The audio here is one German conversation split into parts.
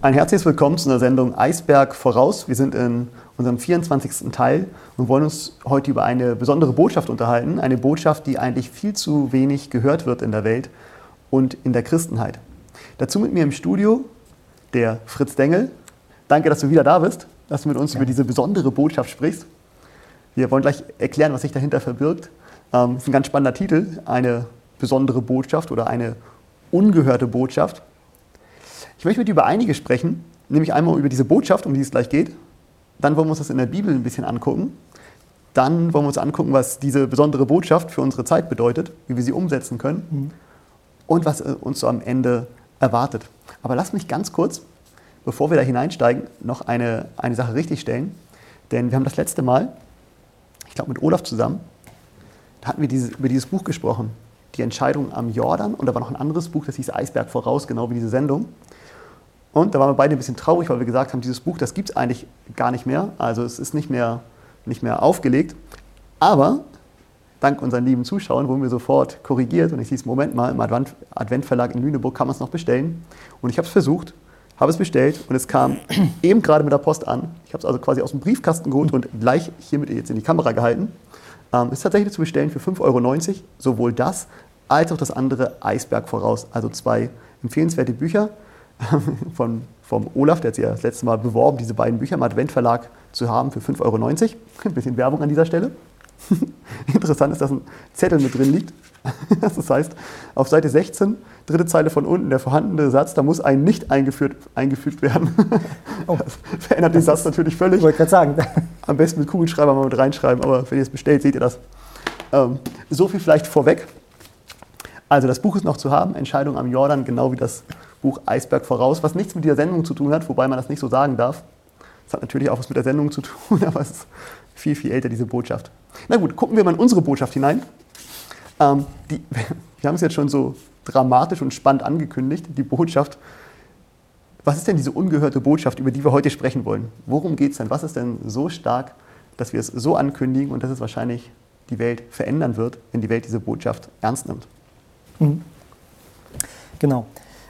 Ein herzliches Willkommen zu einer Sendung Eisberg voraus. Wir sind in unserem 24. Teil und wollen uns heute über eine besondere Botschaft unterhalten. Eine Botschaft, die eigentlich viel zu wenig gehört wird in der Welt und in der Christenheit. Dazu mit mir im Studio der Fritz Dengel. Danke, dass du wieder da bist, dass du mit uns über diese besondere Botschaft sprichst. Wir wollen gleich erklären, was sich dahinter verbirgt. Das ist ein ganz spannender Titel, eine besondere Botschaft oder eine ungehörte Botschaft. Ich möchte mit dir über einige sprechen, nämlich einmal über diese Botschaft, um die es gleich geht. Dann wollen wir uns das in der Bibel ein bisschen angucken. Dann wollen wir uns angucken, was diese besondere Botschaft für unsere Zeit bedeutet, wie wir sie umsetzen können und was uns so am Ende erwartet. Aber lass mich ganz kurz, bevor wir da hineinsteigen, noch eine Sache richtigstellen. Denn wir haben das letzte Mal, ich glaube mit Olaf zusammen, da hatten wir über dieses Buch gesprochen, die Entscheidung am Jordan. Und da war noch ein anderes Buch, das hieß Eisberg voraus, genau wie diese Sendung. Und da waren wir beide ein bisschen traurig, weil wir gesagt haben, dieses Buch, das gibt es eigentlich gar nicht mehr. Also es ist nicht mehr aufgelegt. Aber dank unseren lieben Zuschauern wurden wir sofort korrigiert. Und ich hieß, Moment mal, im Adventverlag in Lüneburg kann man es noch bestellen. Und ich habe es versucht, habe es bestellt und es kam eben gerade mit der Post an. Ich habe es also quasi aus dem Briefkasten geholt und gleich hiermit jetzt in die Kamera gehalten. Ist tatsächlich zu bestellen für 5,90 €, sowohl das als auch das andere Eisberg voraus. Also 2 empfehlenswerte Bücher vom Olaf, der hat sich ja das letzte Mal beworben, diese beiden Bücher im Adventverlag zu haben für 5,90 €. Ein bisschen Werbung an dieser Stelle. Interessant ist, dass ein Zettel mit drin liegt. Das heißt, auf Seite 16, dritte Zeile von unten, der vorhandene Satz, da muss ein nicht eingefügt werden. Oh. Das verändert den Satz natürlich völlig. Ich wollte gerade sagen. Am besten mit Kugelschreiber mal mit reinschreiben, aber wenn ihr es bestellt, seht ihr das. So viel vielleicht vorweg. Also das Buch ist noch zu haben, Entscheidung am Jordan, genau wie das Buch Eisberg voraus, was nichts mit dieser Sendung zu tun hat, wobei man das nicht so sagen darf. Das hat natürlich auch was mit der Sendung zu tun, aber es ist viel, viel älter, diese Botschaft. Na gut, gucken wir mal in unsere Botschaft hinein. Wir haben es jetzt schon so dramatisch und spannend angekündigt, die Botschaft. Was ist denn diese ungehörte Botschaft, über die wir heute sprechen wollen? Worum geht es denn? Was ist denn so stark, dass wir es so ankündigen und dass es wahrscheinlich die Welt verändern wird, wenn die Welt diese Botschaft ernst nimmt? Genau.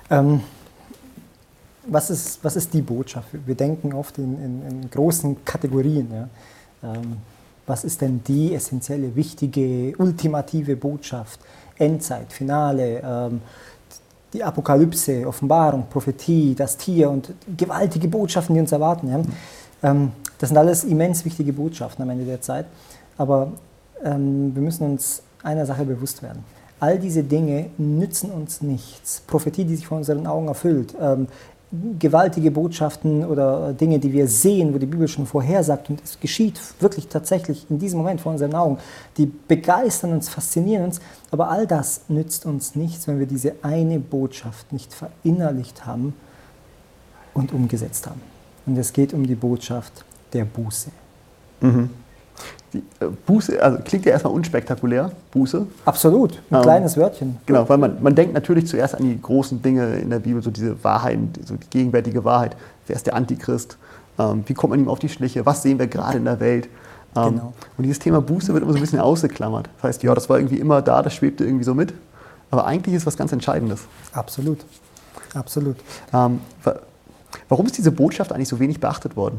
Was ist die Botschaft? Wir denken oft in großen Kategorien. Ja? Was ist denn die essentielle, wichtige, ultimative Botschaft? Endzeit, Finale, die Apokalypse, Offenbarung, Prophetie, das Tier und gewaltige Botschaften, die uns erwarten. Ja? Das sind alles immens wichtige Botschaften am Ende der Zeit. Aber wir müssen uns einer Sache bewusst werden. All diese Dinge nützen uns nichts. Prophetie, die sich vor unseren Augen erfüllt, gewaltige Botschaften oder Dinge, die wir sehen, wo die Bibel schon vorhersagt und es geschieht wirklich tatsächlich in diesem Moment vor unseren Augen, die begeistern uns, faszinieren uns, aber all das nützt uns nichts, wenn wir diese eine Botschaft nicht verinnerlicht haben und umgesetzt haben. Und es geht um die Botschaft der Buße. Die Buße, also klingt ja erstmal unspektakulär, Buße. Absolut, ein kleines Wörtchen. Genau, weil man denkt natürlich zuerst an die großen Dinge in der Bibel, so diese Wahrheiten, so die gegenwärtige Wahrheit. Wer ist der Antichrist? Wie kommt man ihm auf die Schliche? Was sehen wir gerade in der Welt? Genau. Und dieses Thema Buße wird immer so ein bisschen ausgeklammert. Das heißt, ja, das war irgendwie immer da, das schwebte irgendwie so mit. Aber eigentlich ist es was ganz Entscheidendes. Absolut, absolut. Warum ist diese Botschaft eigentlich so wenig beachtet worden?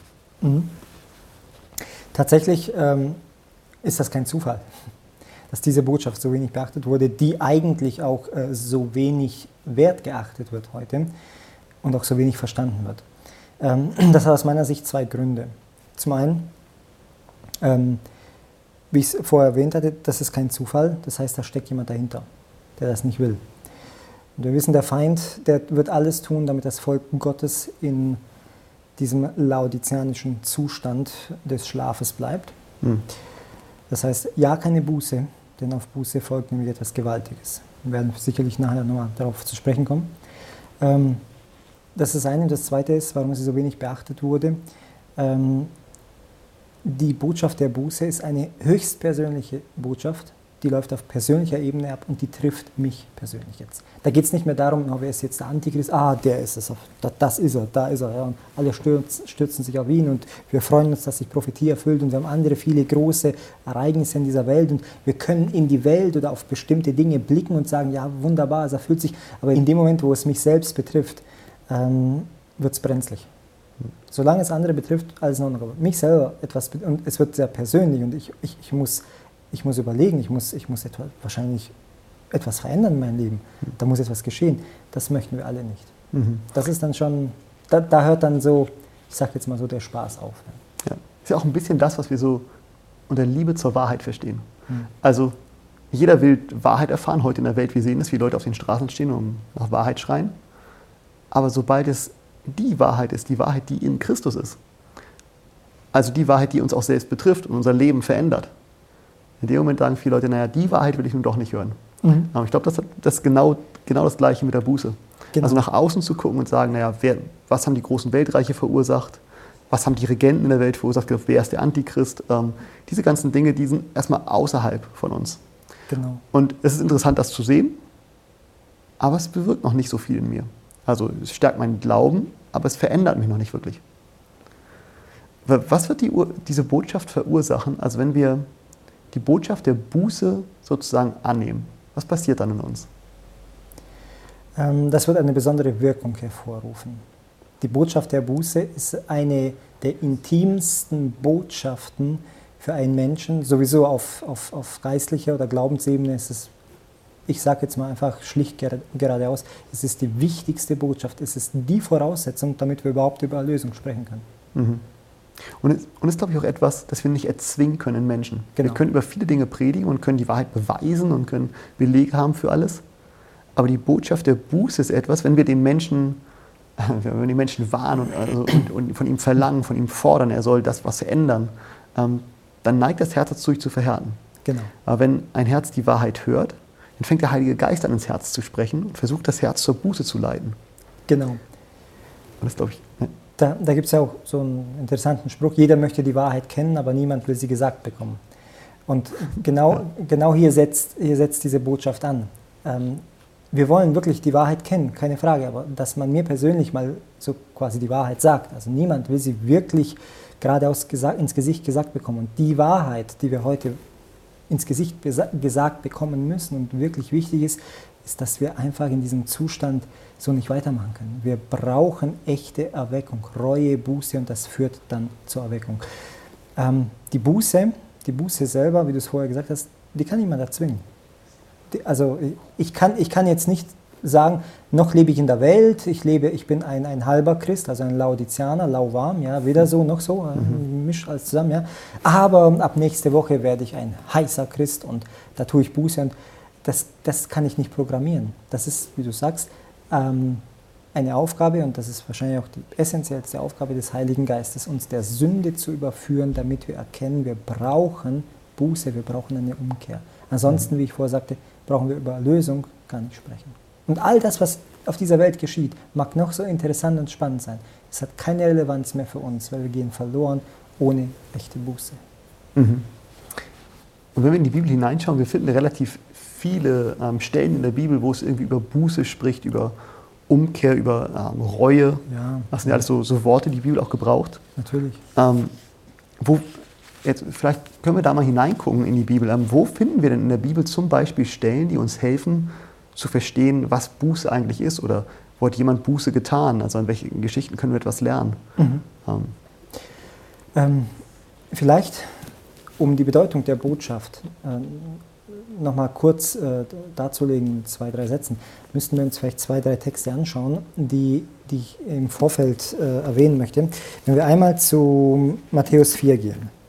Tatsächlich ist das kein Zufall, dass diese Botschaft so wenig beachtet wurde, die eigentlich auch so wenig wertgeachtet wird heute und auch so wenig verstanden wird. Das hat aus meiner Sicht 2 Gründe. Zum einen, wie ich es vorher erwähnt hatte, das ist kein Zufall, das heißt, da steckt jemand dahinter, der das nicht will. Und wir wissen, der Feind, der wird alles tun, damit das Volk Gottes in diesem laodizianischen Zustand des Schlafes bleibt. Das heißt, ja, keine Buße, denn auf Buße folgt nämlich etwas Gewaltiges. Wir werden sicherlich nachher nochmal darauf zu sprechen kommen. Das ist das eine. Und das zweite ist, warum sie so wenig beachtet wurde. Die Botschaft der Buße ist eine höchstpersönliche Botschaft, die läuft auf persönlicher Ebene ab und die trifft mich persönlich jetzt. Da geht es nicht mehr darum, wer ist jetzt der Antichrist, der ist es, das ist er, da ist er. Ja. Und alle stürzen sich auf ihn und wir freuen uns, dass sich Prophetie erfüllt und wir haben andere viele große Ereignisse in dieser Welt und wir können in die Welt oder auf bestimmte Dinge blicken und sagen, ja wunderbar, es erfüllt sich, aber in dem Moment, wo es mich selbst betrifft, wird es brenzlig. Solange es andere betrifft, alles in Ordnung. Aber mich selber und es wird sehr persönlich und ich muss überlegen, ich muss wahrscheinlich etwas verändern in meinem Leben. Da muss etwas geschehen. Das möchten wir alle nicht. Das ist dann schon, da hört dann so, ich sage jetzt mal so, der Spaß auf. Ja. Ist ja auch ein bisschen das, was wir so unter Liebe zur Wahrheit verstehen. Also jeder will Wahrheit erfahren heute in der Welt. Wir sehen es, wie Leute auf den Straßen stehen und nach Wahrheit schreien. Aber sobald es die Wahrheit ist, die Wahrheit, die in Christus ist, also die Wahrheit, die uns auch selbst betrifft und unser Leben verändert, in dem Moment sagen viele Leute, naja, die Wahrheit will ich nun doch nicht hören. Aber ich glaube, das ist genau das Gleiche mit der Buße. Genau. Also nach außen zu gucken und sagen, naja, was haben die großen Weltreiche verursacht? Was haben die Regenten in der Welt verursacht? Wer ist der Antichrist? Diese ganzen Dinge, die sind erstmal außerhalb von uns. Genau. Und es ist interessant, das zu sehen, aber es bewirkt noch nicht so viel in mir. Also es stärkt meinen Glauben, aber es verändert mich noch nicht wirklich. Was wird diese Botschaft verursachen, also wenn wir die Botschaft der Buße sozusagen annehmen? Was passiert dann in uns? Das wird eine besondere Wirkung hervorrufen. Die Botschaft der Buße ist eine der intimsten Botschaften für einen Menschen. Sowieso auf geistlicher oder Glaubensebene ist es, ich sage jetzt mal einfach schlicht geradeaus, es ist die wichtigste Botschaft. Es ist die Voraussetzung, damit wir überhaupt über Erlösung sprechen können. Und es ist, glaube ich, auch etwas, das wir nicht erzwingen können in Menschen. Genau. Wir können über viele Dinge predigen und können die Wahrheit beweisen und können Belege haben für alles. Aber die Botschaft der Buße ist etwas, wenn wir den Menschen warnen und von ihm verlangen, von ihm fordern, er soll das was ändern, dann neigt das Herz dazu, sich zu verhärten. Genau. Aber wenn ein Herz die Wahrheit hört, dann fängt der Heilige Geist an, ins Herz zu sprechen und versucht, das Herz zur Buße zu leiten. Genau. Und das glaube ich. Ne? Da gibt es ja auch so einen interessanten Spruch, jeder möchte die Wahrheit kennen, aber niemand will sie gesagt bekommen. Und genau hier setzt diese Botschaft an. Wir wollen wirklich die Wahrheit kennen, keine Frage, aber dass man mir persönlich mal so quasi die Wahrheit sagt, also niemand will sie wirklich geradeaus ins Gesicht gesagt bekommen. Und die Wahrheit, die wir heute ins Gesicht gesagt bekommen müssen und wirklich wichtig ist, dass wir einfach in diesem Zustand so nicht weitermachen können. Wir brauchen echte Erweckung, Reue, Buße und das führt dann zur Erweckung. Die Buße selber, wie du es vorher gesagt hast, die kann niemand erzwingen. Also ich kann jetzt nicht sagen, noch lebe ich in der Welt, ich bin ein halber Christ, also ein Laodizianer, lauwarm, ja, weder so noch so, misch alles zusammen, ja. Aber ab nächste Woche werde ich ein heißer Christ und da tue ich Buße und das kann ich nicht programmieren. Das ist, wie du sagst, eine Aufgabe und das ist wahrscheinlich auch die essentiellste Aufgabe des Heiligen Geistes, uns der Sünde zu überführen, damit wir erkennen, wir brauchen Buße, wir brauchen eine Umkehr. Ansonsten, wie ich vorher sagte, brauchen wir über Erlösung gar nicht sprechen. Und all das, was auf dieser Welt geschieht, mag noch so interessant und spannend sein. Es hat keine Relevanz mehr für uns, weil wir gehen verloren ohne echte Buße. Und wenn wir in die Bibel hineinschauen, wir finden relativ viele Stellen in der Bibel, wo es irgendwie über Buße spricht, über Umkehr, über Reue. Ja. Das sind ja alles so Worte, die die Bibel auch gebraucht. Natürlich. Jetzt, vielleicht können wir da mal hineingucken in die Bibel. Wo finden wir denn in der Bibel zum Beispiel Stellen, die uns helfen, zu verstehen, was Buße eigentlich ist? Oder wo hat jemand Buße getan? Also an welchen Geschichten können wir etwas lernen? Vielleicht, um die Bedeutung der Botschaft nochmal kurz darzulegen, 2, 3 Sätzen, müssten wir uns vielleicht 2, 3 Texte anschauen, die ich im Vorfeld erwähnen möchte. Wenn wir einmal zu Matthäus 4 gehen.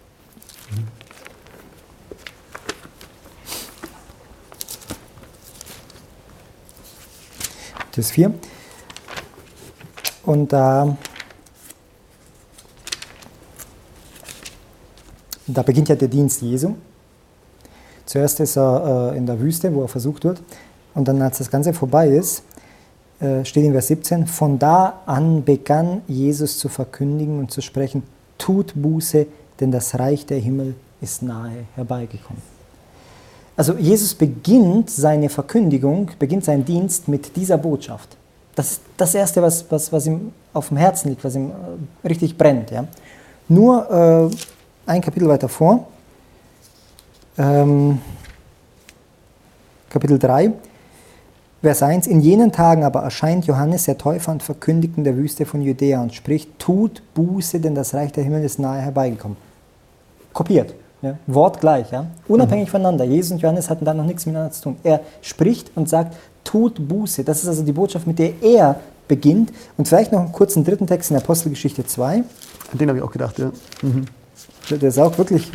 Matthäus 4. Und da beginnt ja der Dienst Jesu. Zuerst ist er in der Wüste, wo er versucht wird. Und dann, als das Ganze vorbei ist, steht in Vers 17, von da an begann Jesus zu verkündigen und zu sprechen, tut Buße, denn das Reich der Himmel ist nahe herbeigekommen. Also Jesus beginnt seine Verkündigung, beginnt seinen Dienst mit dieser Botschaft. Das ist das Erste, was ihm auf dem Herzen liegt, was ihm richtig brennt. Ja. Nur ein Kapitel weiter vor, Kapitel 3, Vers 1, in jenen Tagen aber erscheint Johannes der Täufer und verkündigt in der Wüste von Judäa und spricht, tut Buße, denn das Reich der Himmel ist nahe herbeigekommen. Kopiert, ja? Wortgleich, ja? Unabhängig voneinander. Jesus und Johannes hatten da noch nichts miteinander zu tun. Er spricht und sagt, tut Buße. Das ist also die Botschaft, mit der er beginnt. Und vielleicht noch einen kurzen dritten Text in Apostelgeschichte 2. An den habe ich auch gedacht, ja. Mhm. Der ist auch wirklich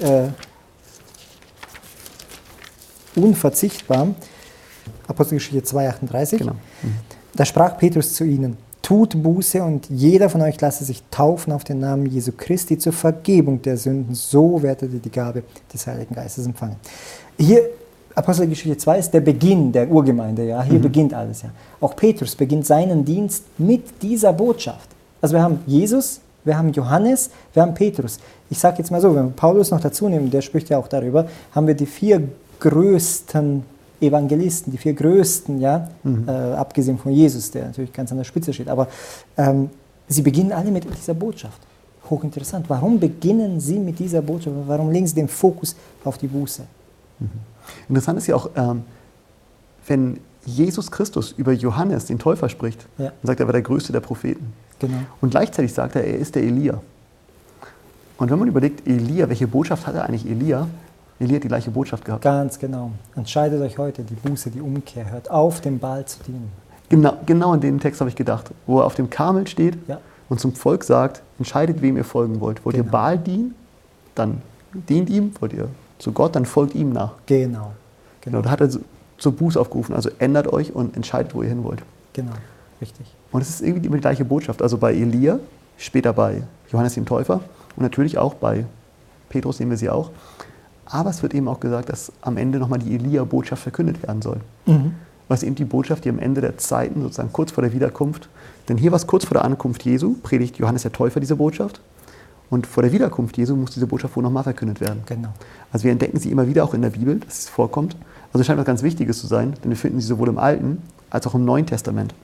unverzichtbar. Apostelgeschichte 2,38. Genau. Mhm. Da sprach Petrus zu ihnen, tut Buße und jeder von euch lasse sich taufen auf den Namen Jesu Christi zur Vergebung der Sünden, so werdet ihr die Gabe des Heiligen Geistes empfangen. Hier, Apostelgeschichte 2 ist der Beginn der Urgemeinde, ja? Hier beginnt alles. Ja? Auch Petrus beginnt seinen Dienst mit dieser Botschaft. Also wir haben Jesus, wir haben Johannes, wir haben Petrus. Ich sage jetzt mal so, wenn wir Paulus noch dazu nehmen, der spricht ja auch darüber, haben wir die 4 größten Evangelisten, die 4 größten, ja, abgesehen von Jesus, der natürlich ganz an der Spitze steht. Aber sie beginnen alle mit dieser Botschaft. Hochinteressant. Warum beginnen sie mit dieser Botschaft? Warum legen sie den Fokus auf die Buße? Interessant ist ja auch, wenn Jesus Christus über Johannes, den Täufer, spricht, dann sagt er, er war der größte der Propheten. Genau. Und gleichzeitig sagt er ist der Elia. Und wenn man überlegt, Elia, welche Botschaft hatte eigentlich Elia? Elia hat die gleiche Botschaft gehabt. Ganz genau. Entscheidet euch heute die Buße, die Umkehr. Hört auf, dem Baal zu dienen. Genau an den Text habe ich gedacht, wo er auf dem Karmel steht und zum Volk sagt, entscheidet, wem ihr folgen wollt. Wollt ihr Baal dienen? Dann dient ihm. Wollt ihr zu Gott? Dann folgt ihm nach. Genau. Da hat er zur Buße aufgerufen. Also ändert euch und entscheidet, wo ihr hin wollt. Genau, richtig. Und es ist irgendwie immer die gleiche Botschaft. Also bei Elia, später bei Johannes dem Täufer und natürlich auch bei Petrus sehen wir sie auch. Aber es wird eben auch gesagt, dass am Ende nochmal die Elia-Botschaft verkündet werden soll. Was eben die Botschaft, die am Ende der Zeiten, sozusagen kurz vor der Wiederkunft, denn hier war es kurz vor der Ankunft Jesu, predigt Johannes der Täufer diese Botschaft. Und vor der Wiederkunft Jesu muss diese Botschaft wohl nochmal verkündet werden. Genau. Also wir entdecken sie immer wieder auch in der Bibel, dass es vorkommt. Also es scheint was ganz Wichtiges zu sein, denn wir finden sie sowohl im Alten als auch im Neuen Testament.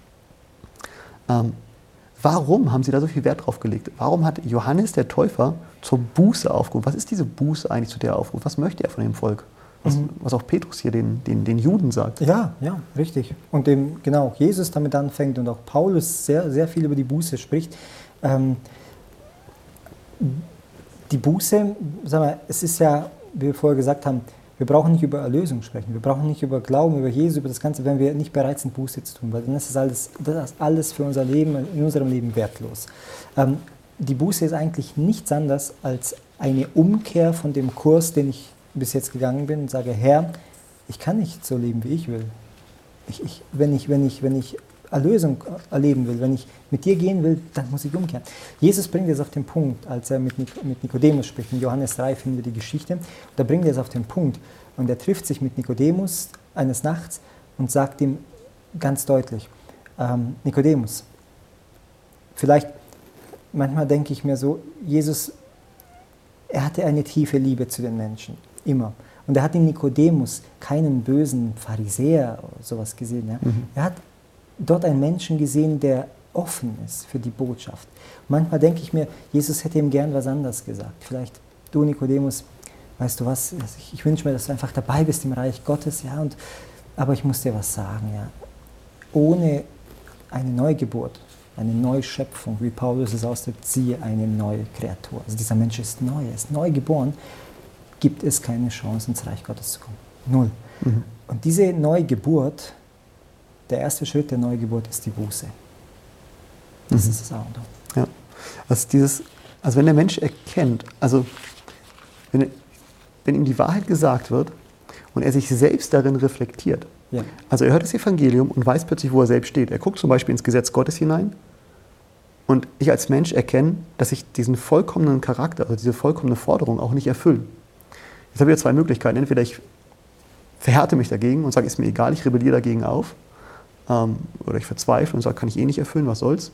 Warum haben sie da so viel Wert drauf gelegt? Warum hat Johannes der Täufer zur Buße aufgerufen? Was ist diese Buße eigentlich, zu der er aufruft? Was möchte er von dem Volk? Was auch Petrus hier den Juden sagt. Ja, richtig. Und genau, Jesus damit anfängt und auch Paulus sehr, sehr viel über die Buße spricht. Die Buße, sagen wir, es ist ja, wie wir vorher gesagt haben, wir brauchen nicht über Erlösung sprechen, wir brauchen nicht über Glauben, über Jesus, über das Ganze, wenn wir nicht bereit sind, Buße zu tun, weil dann ist das alles für unser Leben, in unserem Leben wertlos. Die Buße ist eigentlich nichts anderes als eine Umkehr von dem Kurs, den ich bis jetzt gegangen bin und sage, Herr, ich kann nicht so leben, wie ich will. Wenn ich Erlösung erleben will, wenn ich mit dir gehen will, dann muss ich umkehren. Jesus bringt es auf den Punkt, als er mit Nikodemus spricht. In Johannes 3 finden wir die Geschichte. Da bringt er es auf den Punkt. Und er trifft sich mit Nikodemus eines Nachts und sagt ihm ganz deutlich, Nikodemus, vielleicht, manchmal denke ich mir so, Jesus, er hatte eine tiefe Liebe zu den Menschen, immer. Und er hat in Nikodemus keinen bösen Pharisäer oder sowas gesehen. Ja? Er hat dort einen Menschen gesehen, der offen ist für die Botschaft. Manchmal denke ich mir, Jesus hätte ihm gern was anderes gesagt. Vielleicht, du Nikodemus, weißt du was, ich wünsche mir, dass du einfach dabei bist im Reich Gottes, ja, aber ich muss dir was sagen, ja. Ohne eine Neugeburt, eine Neuschöpfung, wie Paulus es ausdrückt, siehe eine neue Kreatur. Also dieser Mensch ist neu, er ist neu geboren, gibt es keine Chance, ins Reich Gottes zu kommen. Null. Und diese Neugeburt, der erste Schritt der Neugeburt ist die Buße. Das ist das A und O. Ja. Also wenn der Mensch erkennt, also wenn ihm die Wahrheit gesagt wird und er sich selbst darin reflektiert, also er hört das Evangelium und weiß plötzlich, wo er selbst steht. Er guckt zum Beispiel ins Gesetz Gottes hinein und ich als Mensch erkenne, dass ich diesen vollkommenen Charakter, also diese vollkommene Forderung auch nicht erfülle. Jetzt habe ich 2 Möglichkeiten. Entweder ich verhärte mich dagegen und sage, ist mir egal, ich rebelliere dagegen auf. Oder ich verzweifle und sage, kann ich nicht erfüllen, was soll's.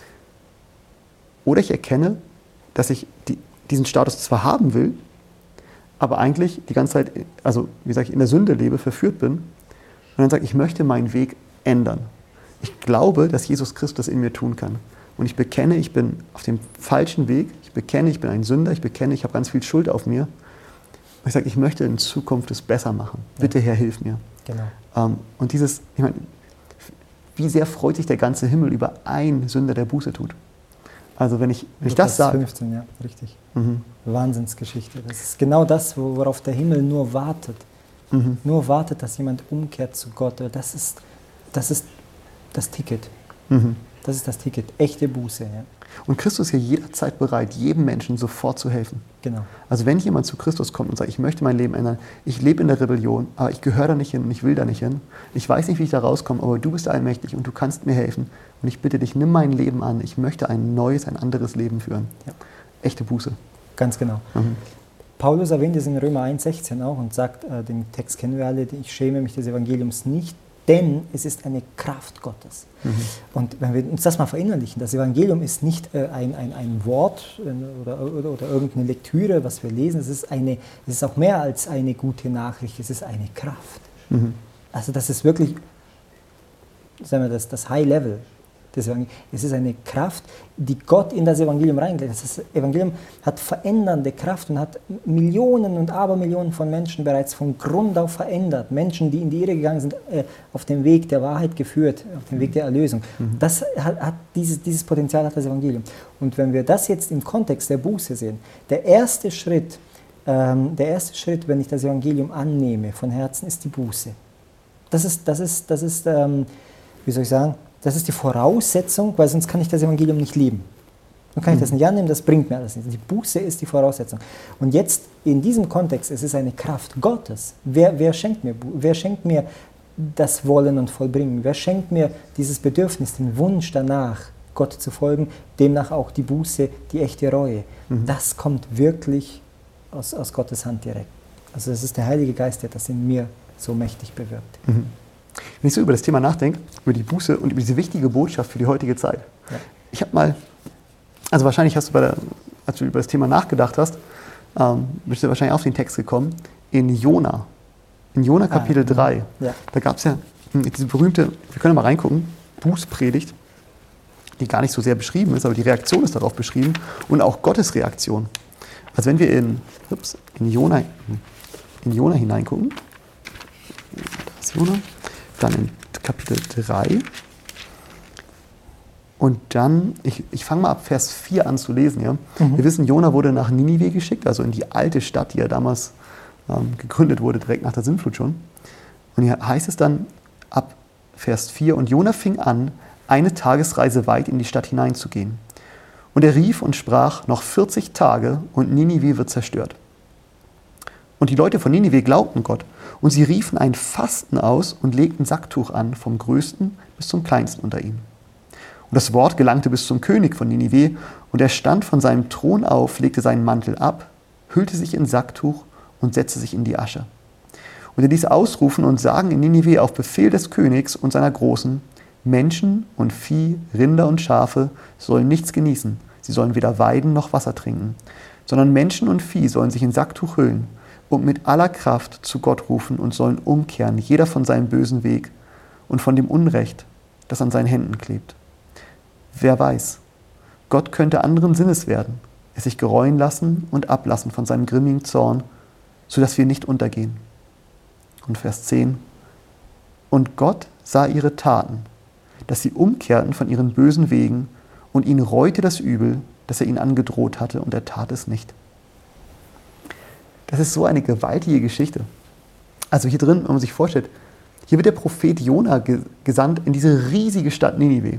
Oder ich erkenne, dass ich diesen Status zwar haben will, aber eigentlich die ganze Zeit, also wie sage ich, in der Sünde lebe, verführt bin. Und dann sage ich, ich möchte meinen Weg ändern. Ich glaube, dass Jesus Christus in mir tun kann. Und ich bekenne, ich bin auf dem falschen Weg. Ich bekenne, ich bin ein Sünder. Ich bekenne, ich habe ganz viel Schuld auf mir. Und ich sage, ich möchte in Zukunft es besser machen. Bitte, Herr, hilf mir. Genau. Und dieses, ich meine, wie sehr freut sich der ganze Himmel über einen Sünder, der Buße tut. Also wenn ich das sage. 15, ja, richtig. Wahnsinnsgeschichte. Das ist genau das, worauf der Himmel nur wartet. Nur wartet, dass jemand umkehrt zu Gott. Das ist das Ticket. Das ist das Ticket. Echte Buße. Ja. Und Christus ist ja jederzeit bereit, jedem Menschen sofort zu helfen. Genau. Also wenn jemand zu Christus kommt und sagt, ich möchte mein Leben ändern, ich lebe in der Rebellion, aber ich gehöre da nicht hin und ich will da nicht hin, ich weiß nicht, wie ich da rauskomme, aber du bist allmächtig und du kannst mir helfen und ich bitte dich, nimm mein Leben an, ich möchte ein neues, ein anderes Leben führen. Ja. Echte Buße. Ganz genau. Paulus erwähnt es in Römer 1,16 auch und sagt, den Text kennen wir alle, ich schäme mich des Evangeliums nicht, denn es ist eine Kraft Gottes. Und wenn wir uns das mal verinnerlichen, das Evangelium ist nicht ein Wort oder irgendeine Lektüre, was wir lesen, es ist auch mehr als eine gute Nachricht, es ist eine Kraft. Also das ist wirklich, sagen wir das High Level. Es ist eine Kraft, die Gott in das Evangelium reingelegt hat. Das Evangelium hat verändernde Kraft und hat Millionen und Abermillionen von Menschen bereits von Grund auf verändert. Menschen, die in die Irre gegangen sind, auf den Weg der Wahrheit geführt, auf den Weg der Erlösung. Dieses Potenzial hat das Evangelium. Und wenn wir das jetzt im Kontext der Buße sehen, der erste Schritt, wenn ich das Evangelium annehme von Herzen, ist die Buße. Das ist wie soll ich sagen, das ist die Voraussetzung, weil sonst kann ich das Evangelium nicht leben. Dann kann ich das nicht annehmen, das bringt mir alles nichts. Die Buße ist die Voraussetzung. Und jetzt in diesem Kontext, es ist eine Kraft Gottes. Wer schenkt mir das Wollen und Vollbringen? Wer schenkt mir dieses Bedürfnis, den Wunsch danach, Gott zu folgen, demnach auch die Buße, die echte Reue? Das kommt wirklich aus Gottes Hand direkt. Also es ist der Heilige Geist, der das in mir so mächtig bewirkt. Wenn ich so über das Thema nachdenke, über die Buße und über diese wichtige Botschaft für die heutige Zeit. Ja. Ich habe mal, also wahrscheinlich hast du als du über das Thema nachgedacht hast, bist du wahrscheinlich auf den Text gekommen, in Jona Kapitel 3. Ja. Da gab es ja diese berühmte, wir können mal reingucken, Bußpredigt, die gar nicht so sehr beschrieben ist, aber die Reaktion ist darauf beschrieben und auch Gottes Reaktion. Also wenn wir in Jona hineingucken, da ist Jona, dann in Kapitel 3 und dann, ich fange mal ab Vers 4 an zu lesen. Ja? Wir wissen, Jona wurde nach Ninive geschickt, also in die alte Stadt, die ja damals gegründet wurde, direkt nach der Sintflut schon. Und hier heißt es dann ab Vers 4, und Jona fing an, eine Tagesreise weit in die Stadt hineinzugehen. Und er rief und sprach, noch 40 Tage und Ninive wird zerstört. Und die Leute von Ninive glaubten Gott und sie riefen ein Fasten aus und legten Sacktuch an, vom Größten bis zum Kleinsten unter ihnen. Und das Wort gelangte bis zum König von Ninive und er stand von seinem Thron auf, legte seinen Mantel ab, hüllte sich in Sacktuch und setzte sich in die Asche. Und er ließ ausrufen und sagen in Ninive auf Befehl des Königs und seiner Großen, Menschen und Vieh, Rinder und Schafe sollen nichts genießen, sie sollen weder weiden noch Wasser trinken, sondern Menschen und Vieh sollen sich in Sacktuch hüllen und mit aller Kraft zu Gott rufen und sollen umkehren, jeder von seinem bösen Weg und von dem Unrecht, das an seinen Händen klebt. Wer weiß, Gott könnte anderen Sinnes werden, es sich gereuen lassen und ablassen von seinem grimmigen Zorn, sodass wir nicht untergehen. Und Vers 10. Und Gott sah ihre Taten, dass sie umkehrten von ihren bösen Wegen und ihn reute das Übel, das er ihnen angedroht hatte, und er tat es nicht. Das ist so eine gewaltige Geschichte. Also hier drin, wenn man sich vorstellt, hier wird der Prophet Jona gesandt in diese riesige Stadt Ninive.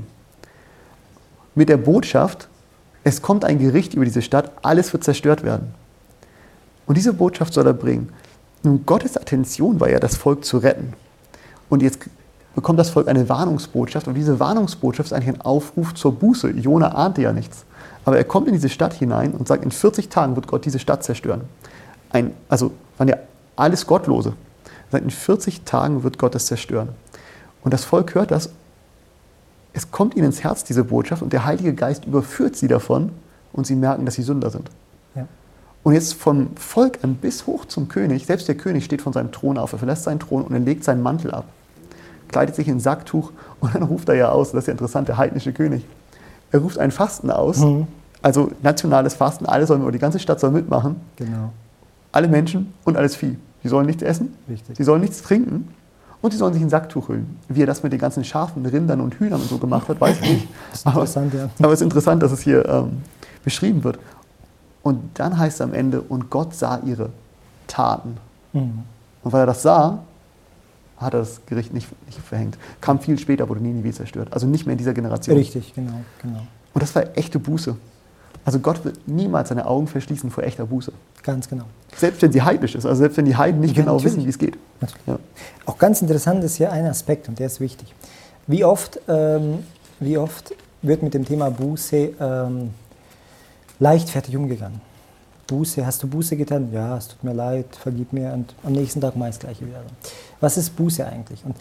Mit der Botschaft, es kommt ein Gericht über diese Stadt, alles wird zerstört werden. Und diese Botschaft soll er bringen. Nun, Gottes Intention war ja, das Volk zu retten. Und jetzt bekommt das Volk eine Warnungsbotschaft. Und diese Warnungsbotschaft ist eigentlich ein Aufruf zur Buße. Jona ahnte ja nichts. Aber er kommt in diese Stadt hinein und sagt, in 40 Tagen wird Gott diese Stadt zerstören. Also waren ja alles Gottlose. Er sagt, in 40 Tagen wird Gott es zerstören. Und das Volk hört das. Es kommt ihnen ins Herz, diese Botschaft, und der Heilige Geist überführt sie davon und sie merken, dass sie Sünder sind. Ja. Und jetzt vom Volk an bis hoch zum König, selbst der König steht von seinem Thron auf, er verlässt seinen Thron und er legt seinen Mantel ab, kleidet sich in Sacktuch und dann ruft er ja aus, das ist der interessante heidnische König, er ruft ein Fasten aus, also nationales Fasten, die ganze Stadt soll mitmachen. Genau. Alle Menschen und alles Vieh. Sie sollen nichts essen, Sie sollen nichts trinken Und sie sollen sich ein Sacktuch hüllen. Wie er das mit den ganzen Schafen, Rindern und Hühnern und so gemacht hat, weiß ich nicht. Das ist interessant, ja. Aber es ist interessant, dass es hier beschrieben wird. Und dann heißt es am Ende, und Gott sah ihre Taten. Und weil er das sah, hat er das Gericht nicht verhängt. Kam viel später, wurde Ninive zerstört. Also nicht mehr in dieser Generation. Richtig, genau. Und das war echte Buße. Also Gott wird niemals seine Augen verschließen vor echter Buße. Ganz genau. Selbst wenn sie heidnisch ist, also selbst wenn die Heiden nicht genau natürlich wissen, wie es geht. Ja. Auch ganz interessant ist hier ein Aspekt, und der ist wichtig. Wie oft wird mit dem Thema Buße leichtfertig umgegangen? Buße, hast du Buße getan? Ja, es tut mir leid, vergib mir, und am nächsten Tag meist das Gleiche wieder. Was ist Buße eigentlich? Und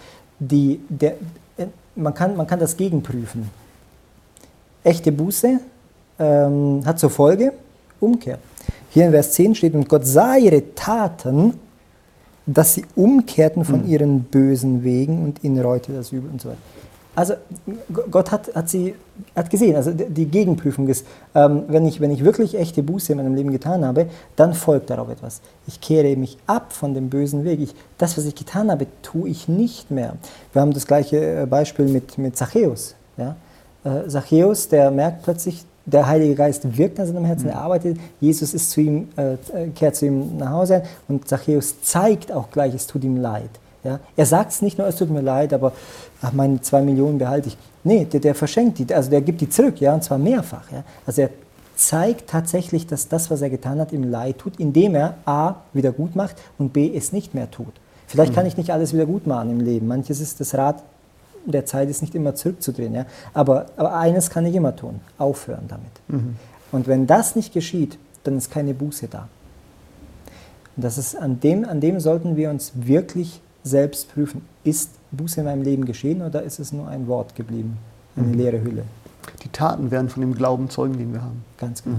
man kann das gegenprüfen. Echte Buße hat zur Folge Umkehr. Hier in Vers 10 steht, und Gott sah ihre Taten, dass sie umkehrten von ihren bösen Wegen, und ihnen reute das Übel und so weiter. Also Gott hat gesehen, also die Gegenprüfung ist, wenn ich wirklich echte Buße in meinem Leben getan habe, dann folgt darauf etwas. Ich kehre mich ab von dem bösen Weg. Das, was ich getan habe, tue ich nicht mehr. Wir haben das gleiche Beispiel mit Zachäus. Ja? Zachäus, der merkt plötzlich, der Heilige Geist wirkt an seinem Herzen, er arbeitet, Jesus ist kehrt zu ihm nach Hause und Zachäus zeigt auch gleich, es tut ihm leid. Ja? Er sagt es nicht nur, es tut mir leid, aber meine 2 Millionen behalte ich. Nee, der verschenkt die, also der gibt die zurück, ja, und zwar mehrfach. Ja? Also er zeigt tatsächlich, dass das, was er getan hat, ihm leid tut, indem er A, wieder gut macht und B, es nicht mehr tut. Vielleicht kann ich nicht alles wieder gut machen im Leben. Manches ist das Rad der Zeit ist nicht immer zurückzudrehen. Ja? Aber eines kann ich immer tun, aufhören damit. Und wenn das nicht geschieht, dann ist keine Buße da. Und das ist an dem sollten wir uns wirklich selbst prüfen. Ist Buße in meinem Leben geschehen oder ist es nur ein Wort geblieben, eine leere Hülle? Die Taten werden von dem Glauben zeugen, den wir haben. Ganz genau.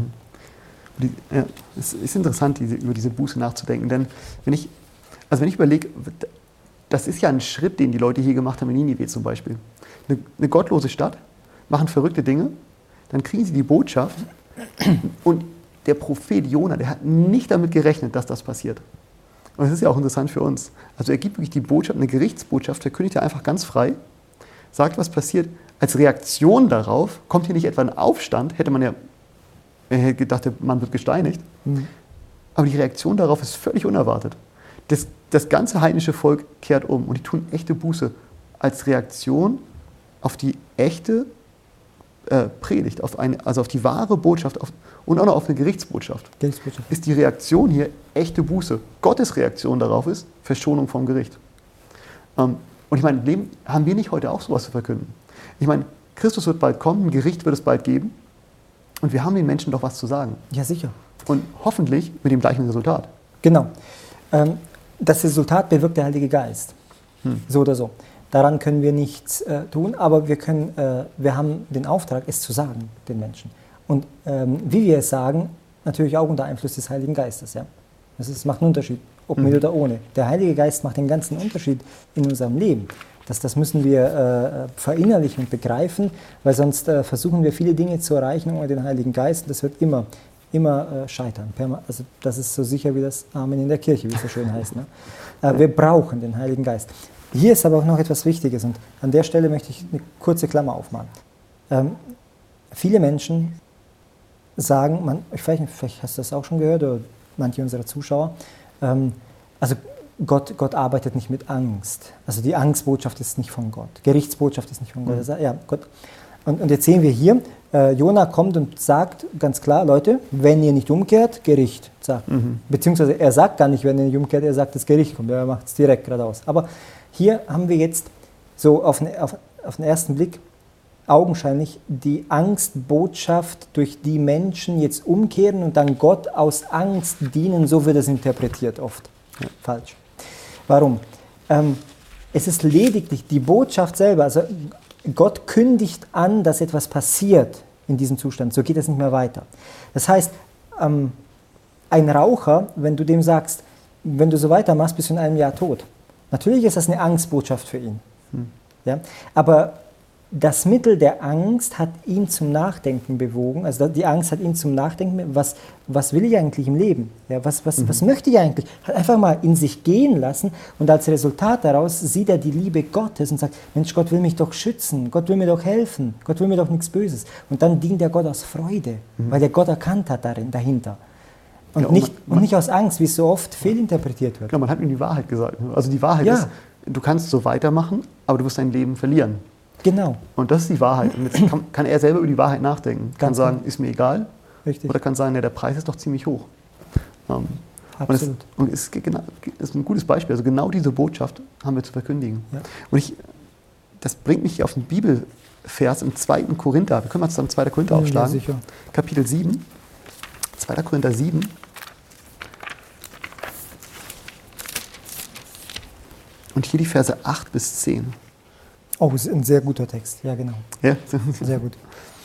Es ist interessant, über diese Buße nachzudenken, denn wenn ich überlege, das ist ja ein Schritt, den die Leute hier gemacht haben in Ninive zum Beispiel. Eine gottlose Stadt, machen verrückte Dinge, dann kriegen sie die Botschaft und der Prophet Jona, der hat nicht damit gerechnet, dass das passiert. Und das ist ja auch interessant für uns. Also er gibt wirklich die Botschaft, eine Gerichtsbotschaft, verkündigt er einfach ganz frei, sagt, was passiert. Als Reaktion darauf kommt hier nicht etwa ein Aufstand, hätte man ja gedacht, der Mann wird gesteinigt. Aber die Reaktion darauf ist völlig unerwartet. Das ganze heidnische Volk kehrt um und die tun echte Buße als Reaktion auf die echte Predigt, also auf die wahre Botschaft und auch noch auf eine Gerichtsbotschaft. Ist die Reaktion hier echte Buße. Gottes Reaktion darauf ist Verschonung vom Gericht. Und ich meine, haben wir nicht heute auch sowas zu verkünden? Ich meine, Christus wird bald kommen, ein Gericht wird es bald geben und wir haben den Menschen doch was zu sagen. Ja, sicher. Und hoffentlich mit dem gleichen Resultat. Genau. Das Resultat bewirkt der Heilige Geist. So oder so. Daran können wir nichts tun, aber wir haben den Auftrag, es zu sagen, den Menschen. Und wie wir es sagen, natürlich auch unter Einfluss des Heiligen Geistes. Ja? Das macht einen Unterschied, ob mit oder ohne. Der Heilige Geist macht den ganzen Unterschied in unserem Leben. Das müssen wir verinnerlichen und begreifen, weil sonst versuchen wir viele Dinge zu erreichen ohne den Heiligen Geist. Und das wird immer scheitern. Also das ist so sicher wie das Amen in der Kirche, wie es so schön heißt. Ne? Wir brauchen den Heiligen Geist. Hier ist aber auch noch etwas Wichtiges und an der Stelle möchte ich eine kurze Klammer aufmachen. Viele Menschen sagen, ich weiß nicht, vielleicht hast du das auch schon gehört oder manche unserer Zuschauer, also Gott arbeitet nicht mit Angst. Also die Angstbotschaft ist nicht von Gott. Gerichtsbotschaft ist nicht von Gott. Ja, Gott. Und jetzt sehen wir hier, Jona kommt und sagt ganz klar, Leute, wenn ihr nicht umkehrt, Gericht. Beziehungsweise er sagt gar nicht, wenn ihr nicht umkehrt, er sagt, das Gericht kommt. Er macht es direkt geradeaus. Aber hier haben wir jetzt so auf den ersten Blick augenscheinlich die Angstbotschaft, durch die Menschen jetzt umkehren und dann Gott aus Angst dienen. So wird es interpretiert oft. Ja. Falsch. Warum? Es ist lediglich die Botschaft selber, also Gott kündigt an, dass etwas passiert in diesem Zustand, so geht es nicht mehr weiter. Das heißt, ein Raucher, wenn du dem sagst, wenn du so weitermachst, bist du in einem Jahr tot. Natürlich ist das eine Angstbotschaft für ihn. Ja? Aber das Mittel der Angst hat ihn zum Nachdenken bewogen. Also die Angst hat ihn zum Nachdenken, was will ich eigentlich im Leben? Ja, was möchte ich eigentlich? Hat einfach mal in sich gehen lassen und als Resultat daraus sieht er die Liebe Gottes und sagt, Mensch, Gott will mich doch schützen, Gott will mir doch helfen, Gott will mir doch nichts Böses. Und dann dient er Gott aus Freude, weil er Gott erkannt hat dahinter. Und, ja, nicht aus Angst, wie es so oft fehlinterpretiert wird. Ja, man hat ihm die Wahrheit gesagt. Also die Wahrheit ist, du kannst so weitermachen, aber du wirst dein Leben verlieren. Genau. Und das ist die Wahrheit. Und jetzt kann er selber über die Wahrheit nachdenken. Kann sagen, ist mir egal. Richtig. Oder kann sagen, ja, der Preis ist doch ziemlich hoch. Absolut. Und es ist ein gutes Beispiel. Also genau diese Botschaft haben wir zu verkündigen. Ja. Und das bringt mich auf den Bibelvers im 2. Korinther. Wir können mal zusammen 2. Korinther aufschlagen. Ja, sicher. Kapitel 7. 2. Korinther 7. Und hier die Verse 8 bis 10. Oh, ist ein sehr guter Text. Ja, genau. Ja. Sehr gut.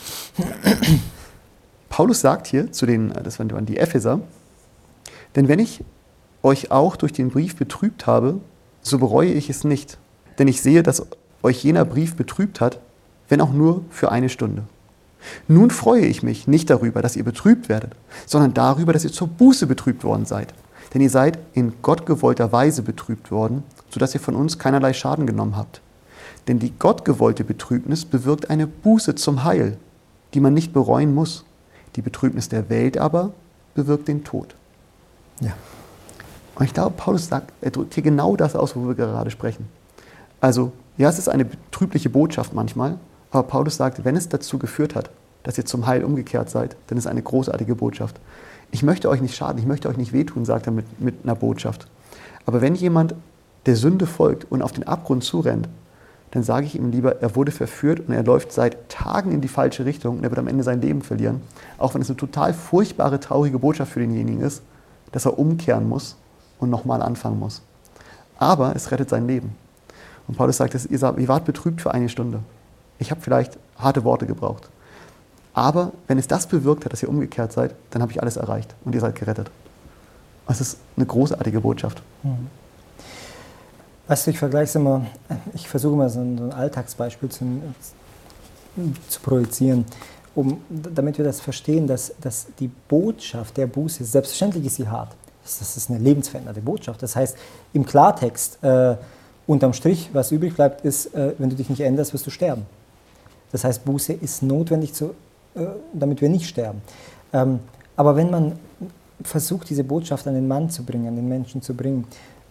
Paulus sagt hier das waren die Epheser, denn wenn ich euch auch durch den Brief betrübt habe, so bereue ich es nicht. Denn ich sehe, dass euch jener Brief betrübt hat, wenn auch nur für eine Stunde. Nun freue ich mich nicht darüber, dass ihr betrübt werdet, sondern darüber, dass ihr zur Buße betrübt worden seid. Denn ihr seid in gottgewollter Weise betrübt worden, sodass ihr von uns keinerlei Schaden genommen habt. Denn die gottgewollte Betrübnis bewirkt eine Buße zum Heil, die man nicht bereuen muss. Die Betrübnis der Welt aber bewirkt den Tod. Ja. Und ich glaube, Paulus er drückt hier genau das aus, worüber wir gerade sprechen. Also, ja, es ist eine betrübliche Botschaft manchmal, aber Paulus sagt, wenn es dazu geführt hat, dass ihr zum Heil umgekehrt seid, dann ist es eine großartige Botschaft. Ich möchte euch nicht schaden, ich möchte euch nicht wehtun, sagt er mit einer Botschaft. Aber wenn jemand der Sünde folgt und auf den Abgrund zurennt, dann sage ich ihm lieber, er wurde verführt und er läuft seit Tagen in die falsche Richtung und er wird am Ende sein Leben verlieren. Auch wenn es eine total furchtbare, traurige Botschaft für denjenigen ist, dass er umkehren muss und nochmal anfangen muss. Aber es rettet sein Leben. Und Paulus sagt, ihr wart betrübt für eine Stunde. Ich habe vielleicht harte Worte gebraucht. Aber wenn es das bewirkt hat, dass ihr umgekehrt seid, dann habe ich alles erreicht und ihr seid gerettet. Das ist eine großartige Botschaft. Mhm. Weißt du, ich versuche immer so ein Alltagsbeispiel zu projizieren, damit wir das verstehen, dass die Botschaft der Buße, selbstverständlich ist sie hart, das ist eine lebensverändernde Botschaft. Das heißt, im Klartext, unterm Strich, was übrig bleibt, ist, wenn du dich nicht änderst, wirst du sterben. Das heißt, Buße ist notwendig, damit wir nicht sterben. Aber wenn man versucht, diese Botschaft an den Mann zu bringen, an den Menschen zu bringen,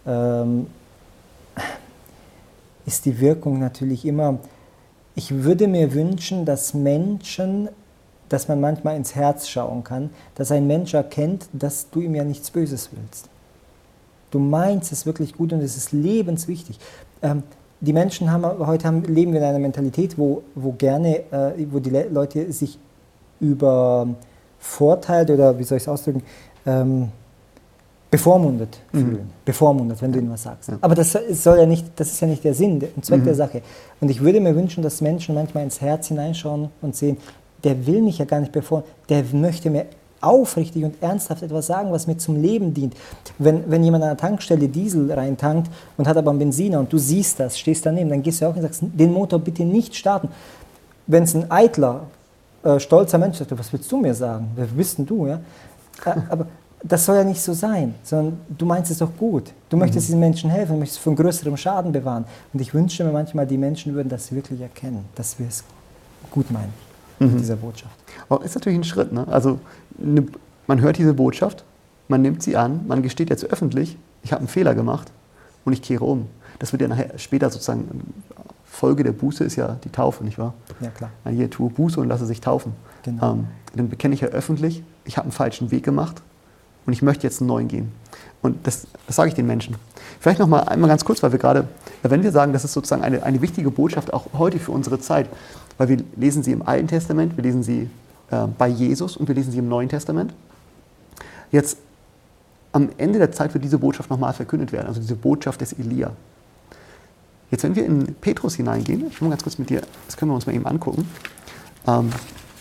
ist die Wirkung natürlich immer, ich würde mir wünschen, dass man manchmal ins Herz schauen kann, dass ein Mensch erkennt, dass du ihm ja nichts Böses willst. Du meinst es wirklich gut und es ist lebenswichtig. Die Menschen leben in einer Mentalität, wo die Leute sich übervorteilt oder, wie soll ich es ausdrücken, bevormundet fühlen. Bevormundet, wenn du ihnen was sagst. Ja. Aber das ist ja nicht der Sinn und Zweck der Sache. Und ich würde mir wünschen, dass Menschen manchmal ins Herz hineinschauen und sehen, der will mich ja gar nicht bevormunden, der möchte mir aufrichtig und ernsthaft etwas sagen, was mir zum Leben dient. Wenn jemand an einer Tankstelle Diesel reintankt und hat aber einen Benziner und du siehst das, stehst daneben, dann gehst du auch und sagst, den Motor bitte nicht starten. Wenn es ein eitler, stolzer Mensch sagt, was willst du mir sagen? Wer bist denn du? Ja? Aber das soll ja nicht so sein, sondern du meinst es doch gut. Du möchtest diesen Menschen helfen, du möchtest von größerem Schaden bewahren. Und ich wünsche mir manchmal, die Menschen würden das wirklich erkennen, dass wir es gut meinen mit dieser Botschaft. Aber ist natürlich ein Schritt. Ne? Also man hört diese Botschaft, man nimmt sie an, man gesteht jetzt öffentlich, ich habe einen Fehler gemacht und ich kehre um. Das wird ja nachher später sozusagen, Folge der Buße ist ja die Taufe, nicht wahr? Ja, klar. Hier tue Buße und lasse sich taufen. Genau. Dann bekenne ich ja öffentlich, ich habe einen falschen Weg gemacht und ich möchte jetzt einen neuen gehen. Und das sage ich den Menschen. Vielleicht noch mal einmal ganz kurz, weil wir gerade, wenn wir sagen, das ist sozusagen eine wichtige Botschaft auch heute für unsere Zeit, weil wir lesen sie im Alten Testament, wir lesen sie bei Jesus und wir lesen sie im Neuen Testament. Jetzt am Ende der Zeit wird diese Botschaft nochmal verkündet werden, also diese Botschaft des Elia. Jetzt, wenn wir in Petrus hineingehen, ich will mal ganz kurz mit dir, das können wir uns mal eben angucken. Und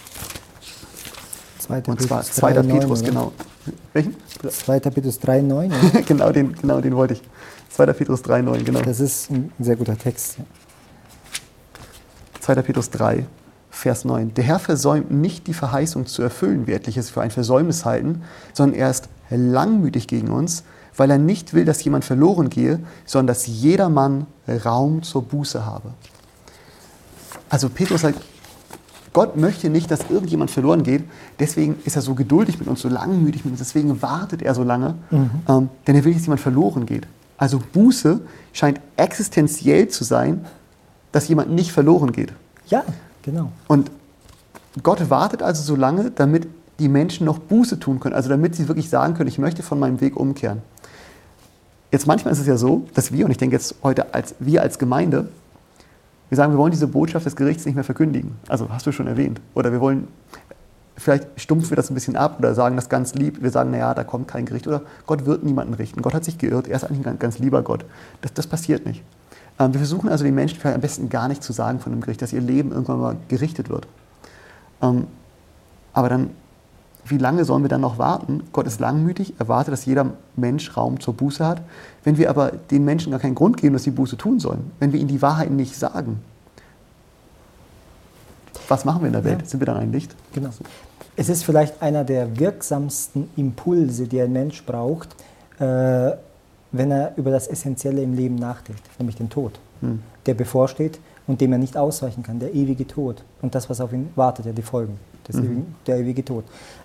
zwar 2. Petrus, genau. Welchen? 2. Petrus 3,9. genau, den wollte ich. 2. Petrus 3,9, genau. Das ist ein sehr guter Text. Ja. 2. Petrus 3, Vers 9. Der Herr versäumt nicht, die Verheißung zu erfüllen, wie etliche es für ein Versäumnis halten, sondern er ist langmütig gegen uns, weil er nicht will, dass jemand verloren gehe, sondern dass jedermann Raum zur Buße habe. Also Petrus sagt, Gott möchte nicht, dass irgendjemand verloren geht, deswegen ist er so geduldig mit uns, so langmütig mit uns, deswegen wartet er so lange, denn er will, dass jemand verloren geht. Also Buße scheint existenziell zu sein, dass jemand nicht verloren geht. Ja, genau. Und Gott wartet also so lange, damit die Menschen noch Buße tun können, also damit sie wirklich sagen können, ich möchte von meinem Weg umkehren. Jetzt manchmal ist es ja so, dass wir, und ich denke jetzt heute wir als Gemeinde, wir sagen, wir wollen diese Botschaft des Gerichts nicht mehr verkündigen. Also hast du schon erwähnt. Oder wir wollen, vielleicht stumpfen wir das ein bisschen ab oder sagen das ganz lieb. Wir sagen, naja, da kommt kein Gericht. Oder Gott wird niemanden richten. Gott hat sich geirrt. Er ist eigentlich ein ganz lieber Gott. Das passiert nicht. Wir versuchen also den Menschen vielleicht am besten gar nicht zu sagen von dem Gericht, dass ihr Leben irgendwann mal gerichtet wird. Aber dann, wie lange sollen wir dann noch warten? Gott ist langmütig, er wartet, dass jeder Mensch Raum zur Buße hat. Wenn wir aber den Menschen gar keinen Grund geben, dass sie Buße tun sollen, wenn wir ihnen die Wahrheit nicht sagen, was machen wir in der Welt? Sind wir dann ein Licht? Genau. Es ist vielleicht einer der wirksamsten Impulse, die ein Mensch braucht, wenn er über das Essentielle im Leben nachdenkt, nämlich den Tod, der bevorsteht und dem er nicht ausweichen kann, der ewige Tod und das, was auf ihn wartet, ja, die Folgen, der ewige Tod.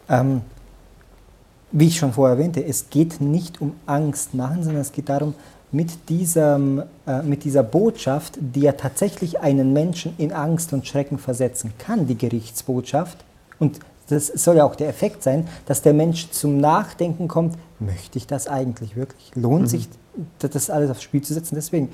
Wie ich schon vorher erwähnte, es geht nicht um Angst machen, sondern es geht darum, mit dieser Botschaft, die ja tatsächlich einen Menschen in Angst und Schrecken versetzen kann, die Gerichtsbotschaft, und das soll ja auch der Effekt sein, dass der Mensch zum Nachdenken kommt, möchte ich das eigentlich wirklich? Lohnt sich das alles aufs Spiel zu setzen? Deswegen,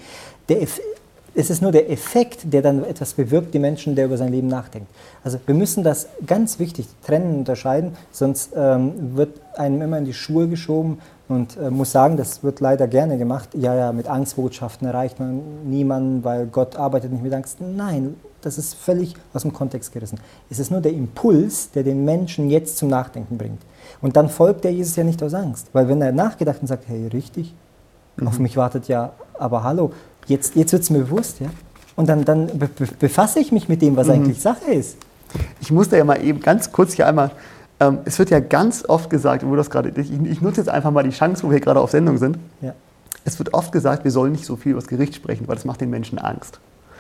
es ist nur der Effekt, der dann etwas bewirkt, die Menschen, der über sein Leben nachdenkt. Also wir müssen das ganz wichtig trennen und unterscheiden, sonst wird einem immer in die Schuhe geschoben und muss sagen, das wird leider gerne gemacht. Ja, mit Angstbotschaften erreicht man niemanden, weil Gott arbeitet nicht mit Angst. Nein, das ist völlig aus dem Kontext gerissen. Es ist nur der Impuls, der den Menschen jetzt zum Nachdenken bringt. Und dann folgt der Jesus ja nicht aus Angst, weil wenn er nachgedacht und sagt, hey, richtig, auf mich wartet ja, aber hallo, jetzt wird es mir bewusst, ja? Und dann befasse ich mich mit dem, was eigentlich Sache ist. Ich muss da ja mal eben ganz kurz hier einmal, es wird ja ganz oft gesagt, wo das gerade, ich nutze jetzt einfach mal die Chance, wo wir gerade auf Sendung sind. Ja. Es wird oft gesagt, wir sollen nicht so viel über das Gericht sprechen, weil das macht den Menschen Angst.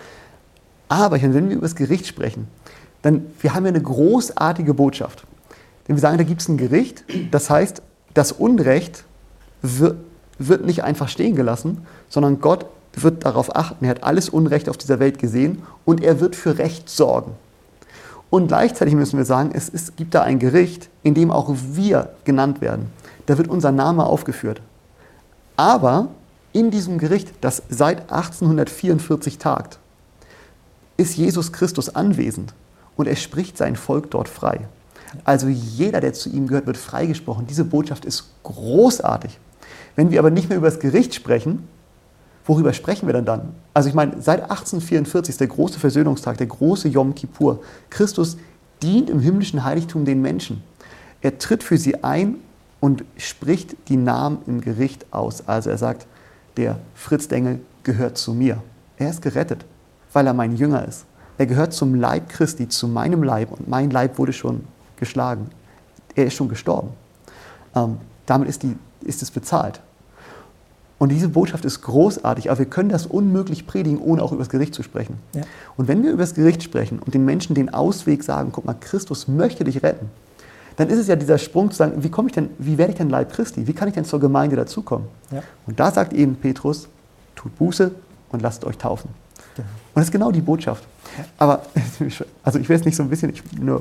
Aber wenn wir über das Gericht sprechen, dann, wir haben ja eine großartige Botschaft. Denn wir sagen, da gibt es ein Gericht, das heißt, das Unrecht wird nicht einfach stehen gelassen, sondern Gott wird darauf achten. Er hat alles Unrecht auf dieser Welt gesehen und er wird für Recht sorgen. Und gleichzeitig müssen wir sagen, es gibt da ein Gericht, in dem auch wir genannt werden. Da wird unser Name aufgeführt. Aber in diesem Gericht, das seit 1844 tagt, ist Jesus Christus anwesend und er spricht sein Volk dort frei. Also jeder, der zu ihm gehört, wird freigesprochen. Diese Botschaft ist großartig. Wenn wir aber nicht mehr über das Gericht sprechen, worüber sprechen wir denn dann? Also ich meine, seit 1844 ist der große Versöhnungstag, der große Yom Kippur. Christus dient im himmlischen Heiligtum den Menschen. Er tritt für sie ein und spricht die Namen im Gericht aus. Also er sagt, der Fritz Dengel gehört zu mir. Er ist gerettet, weil er mein Jünger ist. Er gehört zum Leib Christi, zu meinem Leib und mein Leib wurde schon geschlagen. Er ist schon gestorben. Damit ist es bezahlt. Und diese Botschaft ist großartig, aber wir können das unmöglich predigen, ohne auch über das Gericht zu sprechen. Ja. Und wenn wir über das Gericht sprechen und den Menschen den Ausweg sagen, guck mal, Christus möchte dich retten, dann ist es ja dieser Sprung zu sagen, wie werde ich denn Leib Christi? Wie kann ich denn zur Gemeinde dazukommen? Ja. Und da sagt eben Petrus, tut Buße und lasst euch taufen. Ja. Und das ist genau die Botschaft. Aber, also ich will jetzt nicht so ein bisschen,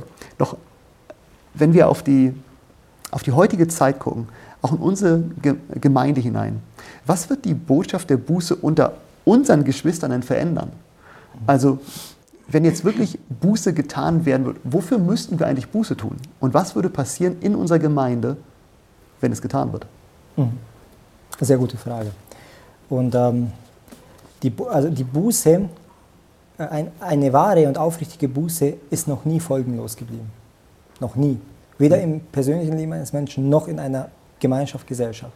wenn wir auf die heutige Zeit gucken, auch in unsere Gemeinde hinein, was wird die Botschaft der Buße unter unseren Geschwistern denn verändern? Also, wenn jetzt wirklich Buße getan werden wird, wofür müssten wir eigentlich Buße tun? Und was würde passieren in unserer Gemeinde, wenn es getan wird? Sehr gute Frage. Und die Buße, eine wahre und aufrichtige Buße ist noch nie folgenlos geblieben. Noch nie. Weder im persönlichen Leben eines Menschen noch in einer Gemeinschaft, Gesellschaft.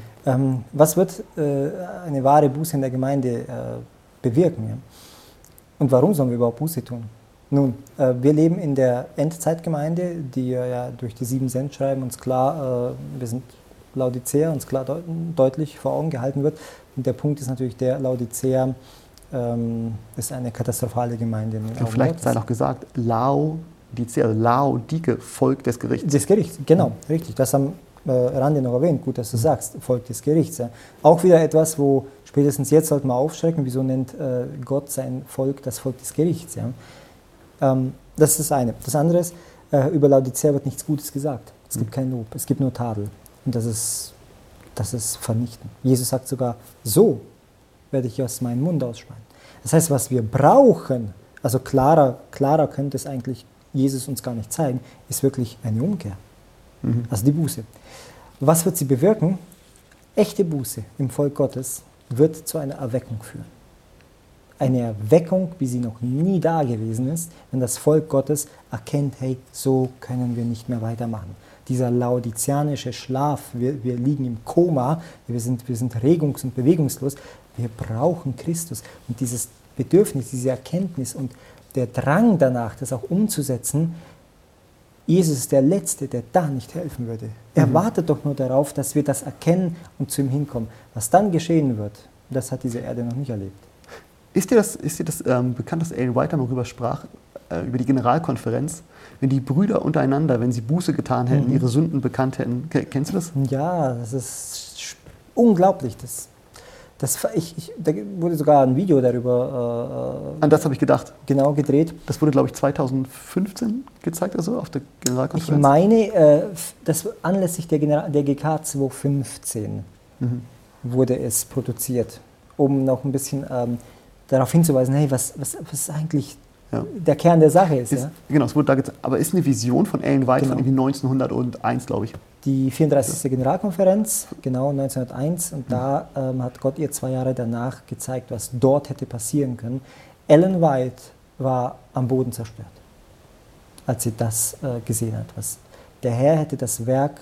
Was wird eine wahre Buße in der Gemeinde bewirken? Ja? Und warum sollen wir überhaupt Buße tun? Nun, wir leben in der Endzeitgemeinde, die ja durch die 7 Sendschreiben uns klar, wir sind Laodicea, uns klar deutlich vor Augen gehalten wird. Und der Punkt ist natürlich der, Laodicea ist eine katastrophale Gemeinde. Ja, vielleicht sei noch gesagt, Laodicea, also Laodike, Volk des Gerichts. Des Gerichts, genau, richtig. Das am Rande noch erwähnt, gut, dass du sagst, Volk des Gerichts. Ja. Auch wieder etwas, wo spätestens jetzt sollte man aufschrecken, wieso nennt Gott sein Volk das Volk des Gerichts. Ja. Das ist das eine. Das andere ist, über Laodicea wird nichts Gutes gesagt. Es gibt kein Lob, es gibt nur Tadel. Und das ist vernichtend. Jesus sagt sogar, so werde ich aus meinem Mund ausspeien. Das heißt, was wir brauchen, also klarer könnte es eigentlich Jesus uns gar nicht zeigen, ist wirklich eine Umkehr. Also die Buße. Was wird sie bewirken? Echte Buße im Volk Gottes wird zu einer Erweckung führen. Eine Erweckung, wie sie noch nie da gewesen ist, wenn das Volk Gottes erkennt, hey, so können wir nicht mehr weitermachen. Dieser laodizianische Schlaf, wir liegen im Koma, wir sind regungs- und bewegungslos, wir brauchen Christus. Und dieses Bedürfnis, diese Erkenntnis und der Drang danach, das auch umzusetzen, Jesus ist der Letzte, der da nicht helfen würde. Er wartet doch nur darauf, dass wir das erkennen und zu ihm hinkommen. Was dann geschehen wird, das hat diese Erde noch nicht erlebt. Ist dir das bekannt, dass Ellen White darüber sprach, über die Generalkonferenz, wenn die Brüder untereinander, wenn sie Buße getan hätten, ihre Sünden bekannt hätten? Kennst du das? Ja, das ist unglaublich. Da wurde sogar ein Video darüber an das habe ich gedacht. Genau gedreht. Das wurde, glaube ich, 2015 gezeigt, also auf der Generalkonferenz. Ich meine, das anlässlich der GK 2015 wurde es produziert, um noch ein bisschen darauf hinzuweisen, hey, was eigentlich der Kern der Sache ist. Ja? Genau, es wurde da gezeigt. Aber ist eine Vision von Ellen White von irgendwie 1901, glaube ich. Die 34. Generalkonferenz, genau 1901, und da hat Gott ihr 2 Jahre danach gezeigt, was dort hätte passieren können. Ellen White war am Boden zerstört, als sie das gesehen hat. Der Herr hätte das Werk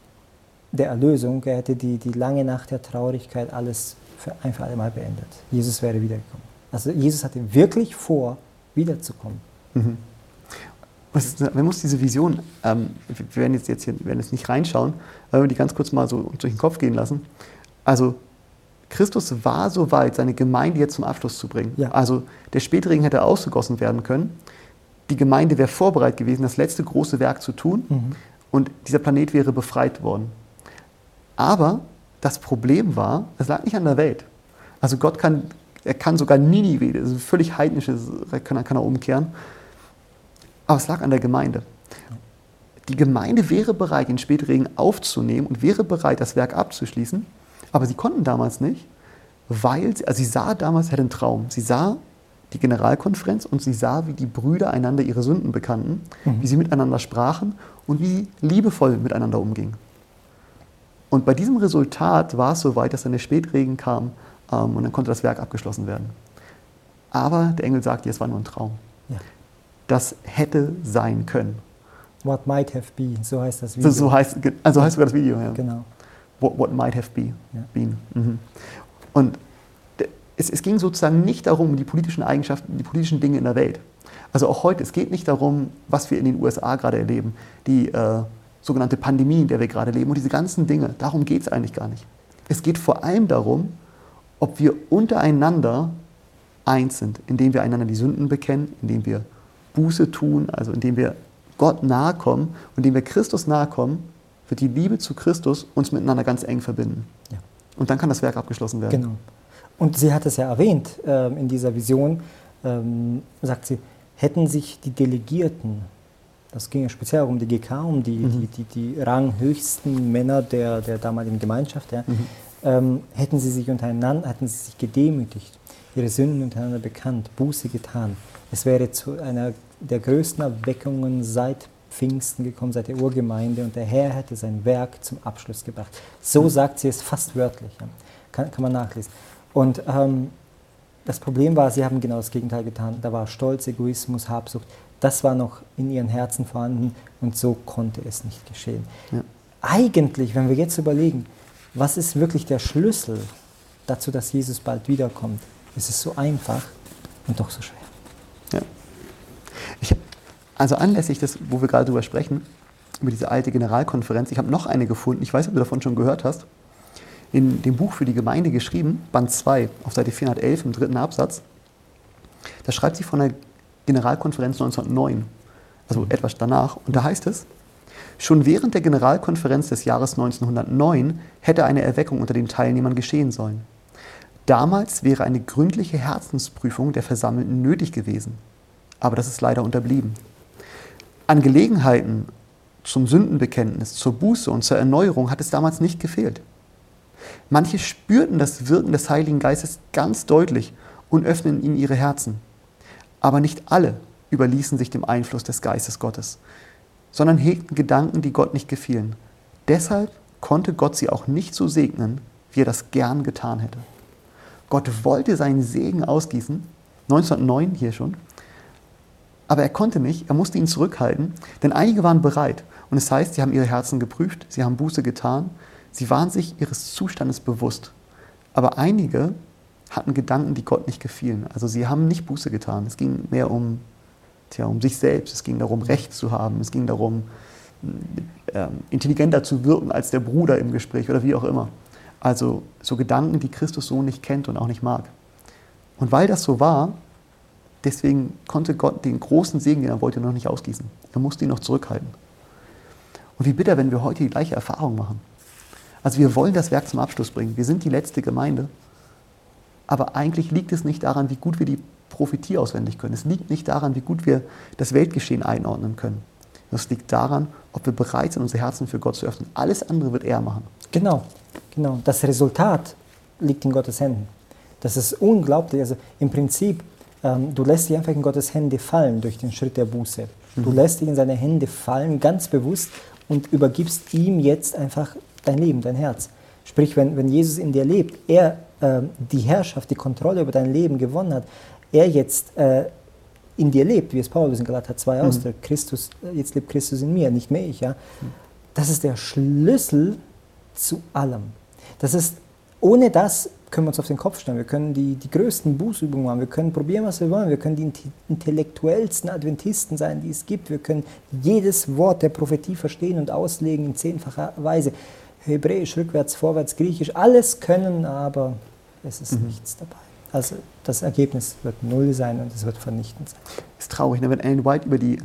der Erlösung, er hätte die lange Nacht der Traurigkeit alles ein für alle Mal beendet. Jesus wäre wiedergekommen. Also Jesus hatte wirklich vor, wiederzukommen. Man muss diese Vision, wir werden jetzt nicht reinschauen, weil wir die ganz kurz mal so durch den Kopf gehen lassen. Also Christus war so weit, seine Gemeinde jetzt zum Abschluss zu bringen. Ja. Also der Spätregen hätte ausgegossen werden können. Die Gemeinde wäre vorbereitet gewesen, das letzte große Werk zu tun. Und dieser Planet wäre befreit worden. Aber das Problem war, es lag nicht an der Welt. Also Gott kann sogar Ninive, das ist ein völlig heidnisches, kann er umkehren. Aber es lag an der Gemeinde. Die Gemeinde wäre bereit, den Spätregen aufzunehmen und wäre bereit, das Werk abzuschließen. Aber sie konnten damals nicht, weil sie sah damals, hatte einen Traum. Sie sah die Generalkonferenz und sie sah, wie die Brüder einander ihre Sünden bekannten, wie sie miteinander sprachen und wie sie liebevoll miteinander umgingen. Und bei diesem Resultat war es so weit, dass dann der Spätregen kam und dann konnte das Werk abgeschlossen werden. Aber der Engel sagte, es war nur ein Traum. Ja. Das hätte sein können. What might have been, so heißt das Video. So heißt sogar das Video, ja. Genau. What might have been. Und es ging sozusagen nicht darum, die politischen Eigenschaften, die politischen Dinge in der Welt. Also auch heute, es geht nicht darum, was wir in den USA gerade erleben, die sogenannte Pandemie, in der wir gerade leben und diese ganzen Dinge. Darum geht es eigentlich gar nicht. Es geht vor allem darum, ob wir untereinander eins sind, indem wir einander die Sünden bekennen, indem wir Buße tun, also indem wir Gott nahe kommen und indem wir Christus nahe kommen, wird die Liebe zu Christus uns miteinander ganz eng verbinden. Ja. Und dann kann das Werk abgeschlossen werden. Genau. Und sie hat es ja erwähnt in dieser Vision, sagt sie, hätten sich die Delegierten, das ging ja speziell um die GK, um die ranghöchsten Männer der damaligen Gemeinschaft, ja, hätten sie sich gedemütigt, ihre Sünden untereinander bekannt, Buße getan. Es wäre zu einer der größten Erweckungen seit Pfingsten gekommen, seit der Urgemeinde, und der Herr hätte sein Werk zum Abschluss gebracht. So sagt sie es fast wörtlich, ja. Kann man nachlesen. Und das Problem war, sie haben genau das Gegenteil getan. Da war Stolz, Egoismus, Habsucht. Das war noch in ihren Herzen vorhanden und so konnte es nicht geschehen. Ja. Eigentlich, wenn wir jetzt überlegen, was ist wirklich der Schlüssel dazu, dass Jesus bald wiederkommt, ist es so einfach und doch so schwer. Ja. Also anlässlich des, wo wir gerade drüber sprechen, über diese alte Generalkonferenz, ich habe noch eine gefunden, ich weiß nicht, ob du davon schon gehört hast, in dem Buch für die Gemeinde geschrieben, Band 2, auf Seite 411 im 3. Absatz, da schreibt sie von der Generalkonferenz 1909, also etwas danach, und da heißt es: Schon während der Generalkonferenz des Jahres 1909 hätte eine Erweckung unter den Teilnehmern geschehen sollen. Damals wäre eine gründliche Herzensprüfung der Versammelten nötig gewesen, aber das ist leider unterblieben. An Gelegenheiten zum Sündenbekenntnis, zur Buße und zur Erneuerung hat es damals nicht gefehlt. Manche spürten das Wirken des Heiligen Geistes ganz deutlich und öffneten ihm ihre Herzen. Aber nicht alle überließen sich dem Einfluss des Geistes Gottes, sondern hegten Gedanken, die Gott nicht gefielen. Deshalb konnte Gott sie auch nicht so segnen, wie er das gern getan hätte. Gott wollte seinen Segen ausgießen, 1909 hier schon, aber er konnte nicht, er musste ihn zurückhalten, denn einige waren bereit. Und es heißt, sie haben ihre Herzen geprüft, sie haben Buße getan, sie waren sich ihres Zustandes bewusst. Aber einige hatten Gedanken, die Gott nicht gefielen. Also sie haben nicht Buße getan. Es ging mehr um sich selbst, es ging darum, Recht zu haben, es ging darum, intelligenter zu wirken als der Bruder im Gespräch oder wie auch immer. Also so Gedanken, die Christus so nicht kennt und auch nicht mag. Und weil das so war, deswegen konnte Gott den großen Segen, den er wollte, noch nicht ausgießen. Er musste ihn noch zurückhalten. Und wie bitter, wenn wir heute die gleiche Erfahrung machen. Also wir wollen das Werk zum Abschluss bringen. Wir sind die letzte Gemeinde. Aber eigentlich liegt es nicht daran, wie gut wir die Prophetie auswendig können. Es liegt nicht daran, wie gut wir das Weltgeschehen einordnen können. Es liegt daran, ob wir bereit sind, unsere Herzen für Gott zu öffnen. Alles andere wird er machen. Genau. Das Resultat liegt in Gottes Händen. Das ist unglaublich. Also im Prinzip, du lässt dich einfach in Gottes Hände fallen durch den Schritt der Buße. Du lässt dich in seine Hände fallen, ganz bewusst, und übergibst ihm jetzt einfach dein Leben, dein Herz. Sprich, wenn Jesus in dir lebt, er die Herrschaft, die Kontrolle über dein Leben gewonnen hat, er jetzt in dir lebt, wie es Paulus in Galater 2 ausdrückt, Christus, jetzt lebt Christus in mir, nicht mehr ich. Ja? Das ist der Schlüssel zu allem. Das ist, ohne das können wir uns auf den Kopf stellen. Wir können die größten Bußübungen machen, wir können probieren, was wir wollen, wir können die intellektuellsten Adventisten sein, die es gibt, wir können jedes Wort der Prophetie verstehen und auslegen in 10-facher Weise. Hebräisch, rückwärts, vorwärts, Griechisch, alles können, aber es ist nichts dabei. Also das Ergebnis wird null sein und es wird vernichtend sein. Ist traurig, ne? Wenn Ellen White über die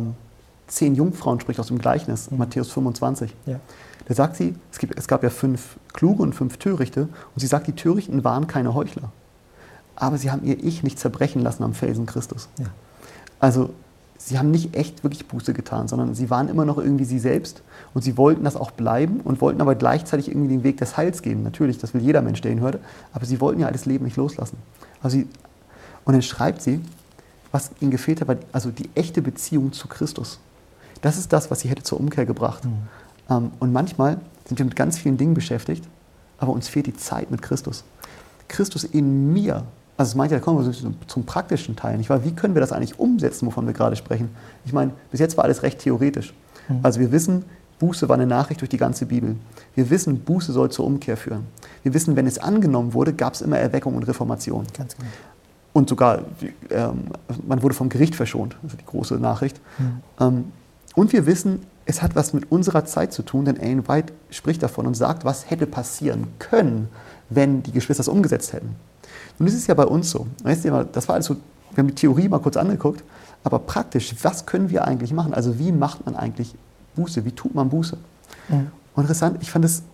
10 Jungfrauen spricht aus dem Gleichnis, Matthäus 25. Ja. Da sagt sie, es gab ja 5 Kluge und 5 Törichte, und sie sagt, die Törichten waren keine Heuchler. Aber sie haben ihr Ich nicht zerbrechen lassen am Felsen Christus. Ja. Also sie haben nicht echt wirklich Buße getan, sondern sie waren immer noch irgendwie sie selbst, und sie wollten das auch bleiben und wollten aber gleichzeitig irgendwie den Weg des Heils gehen. Natürlich, das will jeder Mensch, der ihn hört, aber sie wollten ja das Leben nicht loslassen. Und dann schreibt sie, was ihnen gefehlt hat, war also die echte Beziehung zu Christus. Das ist das, was sie hätte zur Umkehr gebracht. Und manchmal sind wir mit ganz vielen Dingen beschäftigt, aber uns fehlt die Zeit mit Christus. Christus in mir, also das meint ja, da kommen wir zum praktischen Teil, nicht wahr? Wie können wir das eigentlich umsetzen, wovon wir gerade sprechen? Ich meine, bis jetzt war alles recht theoretisch. Also wir wissen, Buße war eine Nachricht durch die ganze Bibel. Wir wissen, Buße soll zur Umkehr führen. Wir wissen, wenn es angenommen wurde, gab es immer Erweckung und Reformation. Ganz genau. Und sogar, man wurde vom Gericht verschont, also die große Nachricht. Und wir wissen, es hat was mit unserer Zeit zu tun, denn Ellen White spricht davon und sagt, was hätte passieren können, wenn die Geschwister es umgesetzt hätten. Und das ist ja bei uns so. Das war also, wir haben die Theorie mal kurz angeguckt, aber praktisch, was können wir eigentlich machen? Also wie macht man eigentlich Buße? Wie tut man Buße? Und interessant, ich fand es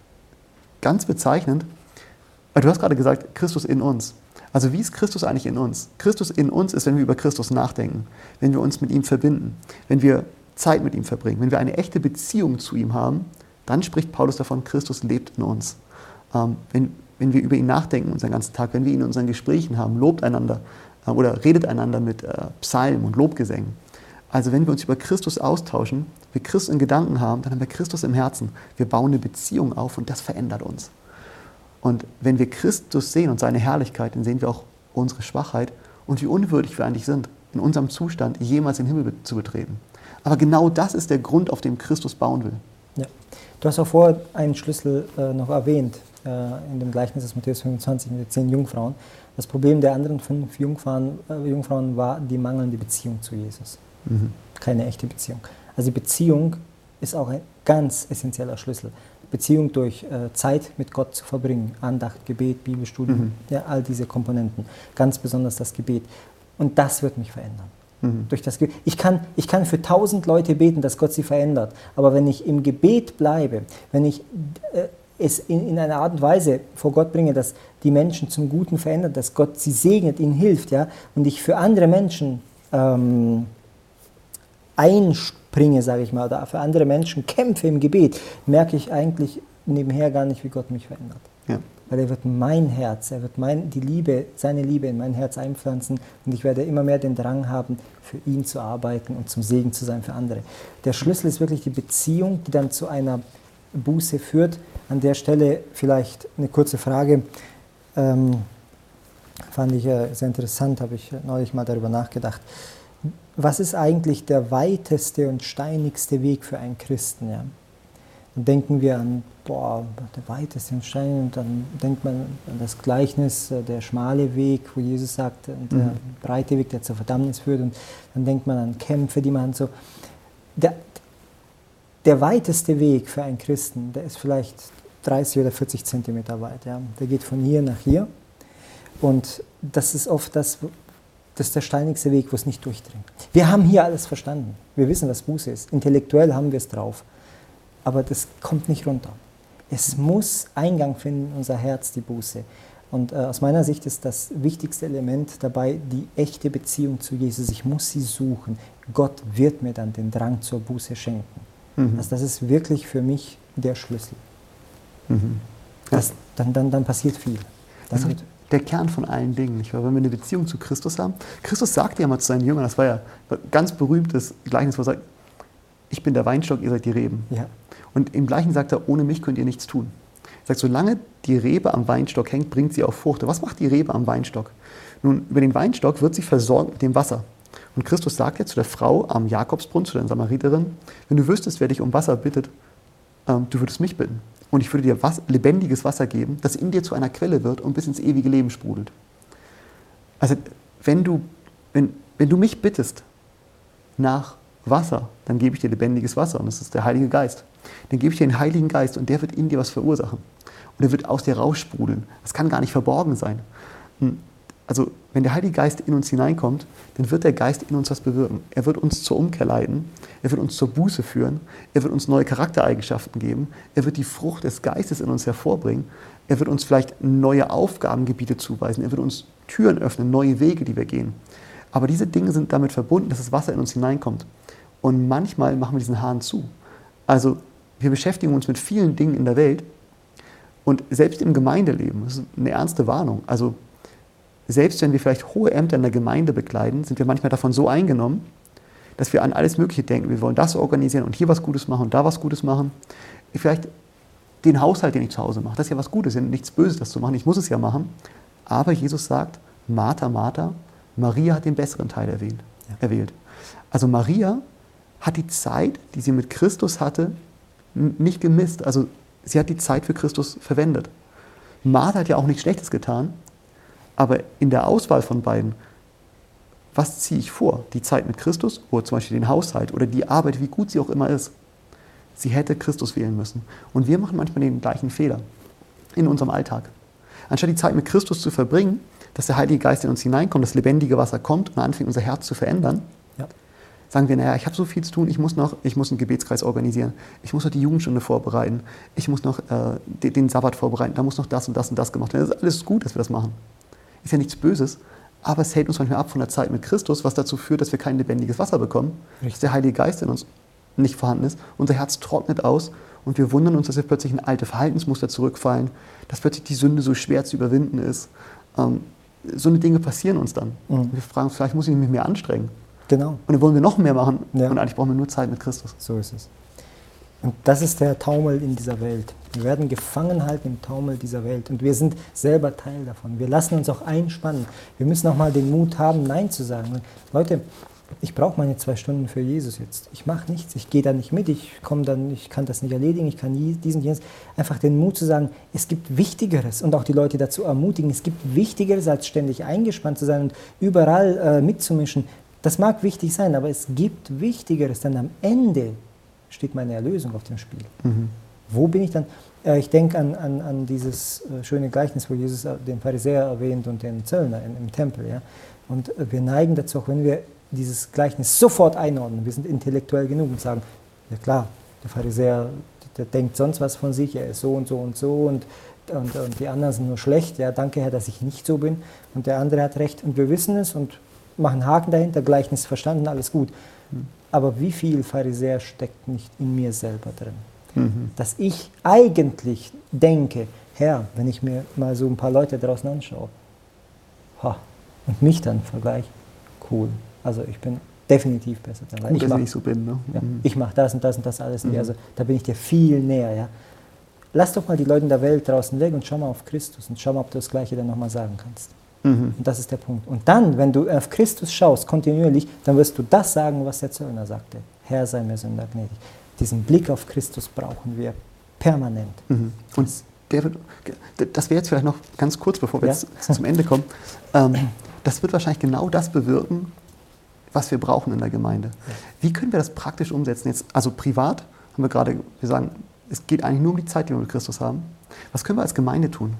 ganz bezeichnend, weil du hast gerade gesagt, Christus in uns. Also wie ist Christus eigentlich in uns? Christus in uns ist, wenn wir über Christus nachdenken, wenn wir uns mit ihm verbinden, wenn wir Zeit mit ihm verbringen, wenn wir eine echte Beziehung zu ihm haben, dann spricht Paulus davon, Christus lebt in uns. Wenn wir über ihn nachdenken unseren ganzen Tag, wenn wir ihn in unseren Gesprächen haben, lobt einander oder redet einander mit Psalmen und Lobgesängen. Also wenn wir uns über Christus austauschen, wir Christus in Gedanken haben, dann haben wir Christus im Herzen. Wir bauen eine Beziehung auf und das verändert uns. Und wenn wir Christus sehen und seine Herrlichkeit, dann sehen wir auch unsere Schwachheit und wie unwürdig wir eigentlich sind, in unserem Zustand jemals den Himmel zu betreten. Aber genau das ist der Grund, auf dem Christus bauen will. Ja. Du hast auch vorher einen Schlüssel noch erwähnt, in dem Gleichnis des Matthäus 25 mit den 10 Jungfrauen. Das Problem der anderen 5 Jungfrauen war die mangelnde Beziehung zu Jesus. Keine echte Beziehung. Also die Beziehung ist auch ein ganz essentieller Schlüssel. Beziehung durch Zeit mit Gott zu verbringen, Andacht, Gebet, Bibelstudium, ja, all diese Komponenten. Ganz besonders das Gebet. Und das wird mich verändern. Durch das Gebet. Ich kann für 1000 Leute beten, dass Gott sie verändert. Aber wenn ich im Gebet bleibe, wenn ich es in einer Art und Weise vor Gott bringe, dass die Menschen zum Guten verändert, dass Gott sie segnet, ihnen hilft, ja, und ich für andere Menschen einspringe, sage ich mal, oder für andere Menschen kämpfe im Gebet, merke ich eigentlich nebenher gar nicht, wie Gott mich verändert. Ja. Weil er wird mein Herz, er wird seine Liebe in mein Herz einpflanzen und ich werde immer mehr den Drang haben, für ihn zu arbeiten und zum Segen zu sein für andere. Der Schlüssel ist wirklich die Beziehung, die dann zu einer Buße führt. An der Stelle vielleicht eine kurze Frage, fand ich sehr interessant, habe ich neulich mal darüber nachgedacht. Was ist eigentlich der weiteste und steinigste Weg für einen Christen? Ja? Dann denken wir an, der weiteste und steinigste, und dann denkt man an das Gleichnis, der schmale Weg, wo Jesus sagt, der breite Weg, der zur Verdammnis führt, und dann denkt man an Kämpfe, die man so... Der weiteste Weg für einen Christen, der ist vielleicht 30 oder 40 Zentimeter weit. Ja? Der geht von hier nach hier, und das ist oft das ist der steinigste Weg, wo es nicht durchdringt. Wir haben hier alles verstanden. Wir wissen, was Buße ist. Intellektuell haben wir es drauf. Aber das kommt nicht runter. Es muss Eingang finden in unser Herz, die Buße. Und aus meiner Sicht ist das wichtigste Element dabei die echte Beziehung zu Jesus. Ich muss sie suchen. Gott wird mir dann den Drang zur Buße schenken. Also das ist wirklich für mich der Schlüssel. Dann passiert viel. Das ist der Kern von allen Dingen, nicht wahr? Wenn wir eine Beziehung zu Christus haben. Christus sagte ja mal zu seinen Jüngern, das war ja ein ganz berühmtes Gleichnis, wo er sagt, ich bin der Weinstock, ihr seid die Reben. Ja. Und im Gleichen sagt er, ohne mich könnt ihr nichts tun. Er sagt, solange die Rebe am Weinstock hängt, bringt sie auch Frucht. Was macht die Rebe am Weinstock? Nun, über den Weinstock wird sie versorgt mit dem Wasser. Und Christus sagt ja zu der Frau am Jakobsbrunnen, zu der Samariterin, wenn du wüsstest, wer dich um Wasser bittet, du würdest mich bitten. Und ich würde dir lebendiges Wasser geben, das in dir zu einer Quelle wird und bis ins ewige Leben sprudelt. Also wenn du mich bittest nach Wasser, dann gebe ich dir lebendiges Wasser, und das ist der Heilige Geist. Dann gebe ich dir den Heiligen Geist, und der wird in dir was verursachen. Und er wird aus dir raussprudeln. Das kann gar nicht verborgen sein. Also wenn der Heilige Geist in uns hineinkommt, dann wird der Geist in uns was bewirken. Er wird uns zur Umkehr leiten, er wird uns zur Buße führen, er wird uns neue Charaktereigenschaften geben, er wird die Frucht des Geistes in uns hervorbringen, er wird uns vielleicht neue Aufgabengebiete zuweisen, er wird uns Türen öffnen, neue Wege, die wir gehen. Aber diese Dinge sind damit verbunden, dass das Wasser in uns hineinkommt. Und manchmal machen wir diesen Hahn zu. Also wir beschäftigen uns mit vielen Dingen in der Welt, und selbst im Gemeindeleben, das ist eine ernste Warnung, also selbst wenn wir vielleicht hohe Ämter in der Gemeinde bekleiden, sind wir manchmal davon so eingenommen, dass wir an alles Mögliche denken. Wir wollen das organisieren und hier was Gutes machen und da was Gutes machen. Vielleicht den Haushalt, den ich zu Hause mache, das ist ja was Gutes, ja nichts Böses, das zu machen. Ich muss es ja machen. Aber Jesus sagt, Martha, Martha, Maria hat den besseren Teil erwählt. Also Maria hat die Zeit, die sie mit Christus hatte, nicht gemisst. Also sie hat die Zeit für Christus verwendet. Martha hat ja auch nichts Schlechtes getan. Aber in der Auswahl von beiden, was ziehe ich vor? Die Zeit mit Christus oder zum Beispiel den Haushalt oder die Arbeit, wie gut sie auch immer ist. Sie hätte Christus wählen müssen. Und wir machen manchmal den gleichen Fehler in unserem Alltag. Anstatt die Zeit mit Christus zu verbringen, dass der Heilige Geist in uns hineinkommt, das lebendige Wasser kommt und anfängt, unser Herz zu verändern, sagen wir, naja, ich habe so viel zu tun, ich muss einen Gebetskreis organisieren, ich muss noch die Jugendstunde vorbereiten, ich muss noch den Sabbat vorbereiten, da muss noch das und das und das gemacht werden. Das ist alles gut, dass wir das machen. Ist ja nichts Böses, aber es hält uns manchmal ab von der Zeit mit Christus, was dazu führt, dass wir kein lebendiges Wasser bekommen, dass der Heilige Geist in uns nicht vorhanden ist, unser Herz trocknet aus und wir wundern uns, dass wir plötzlich in alte Verhaltensmuster zurückfallen, dass plötzlich die Sünde so schwer zu überwinden ist. So eine Dinge passieren uns dann. Wir fragen, vielleicht muss ich mich mehr anstrengen. Genau. Und dann wollen wir noch mehr machen, und eigentlich brauchen wir nur Zeit mit Christus. So ist es. Und das ist der Taumel in dieser Welt. Wir werden gefangen halten im Taumel dieser Welt. Und wir sind selber Teil davon. Wir lassen uns auch einspannen. Wir müssen auch mal den Mut haben, Nein zu sagen. Leute, ich brauche meine 2 Stunden für Jesus jetzt. Ich mache nichts, ich gehe da nicht mit, ich kann das nicht erledigen, ich kann diesen, jenes. Einfach den Mut zu sagen, es gibt Wichtigeres und auch die Leute dazu ermutigen, es gibt Wichtigeres, als ständig eingespannt zu sein und überall mitzumischen. Das mag wichtig sein, aber es gibt Wichtigeres, denn am Ende steht meine Erlösung auf dem Spiel. Wo bin ich dann? Ich denke an dieses schöne Gleichnis, wo Jesus den Pharisäer erwähnt und den Zöllner im Tempel. Ja? Und wir neigen dazu, auch wenn wir dieses Gleichnis sofort einordnen, wir sind intellektuell genug und sagen, ja klar, der Pharisäer, der denkt sonst was von sich, er ist so und so und so und die anderen sind nur schlecht, ja, danke Herr, dass ich nicht so bin und der andere hat recht und wir wissen es und machen Haken dahinter, Gleichnis verstanden, alles gut. Aber wie viel Pharisäer steckt nicht in mir selber drin? Dass ich eigentlich denke, Herr, wenn ich mir mal so ein paar Leute draußen anschaue und mich dann vergleiche, cool, also ich bin definitiv besser dran. Gut, dass ich so bin. Ne? Ja, ich mache das und das und das alles. Also da bin ich dir viel näher. Ja? Lass doch mal die Leute in der Welt draußen weg und schau mal auf Christus und schau mal, ob du das Gleiche dann nochmal sagen kannst. Und das ist der Punkt. Und dann, wenn du auf Christus schaust, kontinuierlich, dann wirst du das sagen, was der Zöllner sagte. Herr, sei mir Sünder gnädig. Diesen Blick auf Christus brauchen wir permanent. Und das wäre jetzt vielleicht noch ganz kurz, bevor wir jetzt zum Ende kommen. Das wird wahrscheinlich genau das bewirken, was wir brauchen in der Gemeinde. Wie können wir das praktisch umsetzen? Jetzt, also privat haben wir sagen, es geht eigentlich nur um die Zeit, die wir mit Christus haben. Was können wir als Gemeinde tun?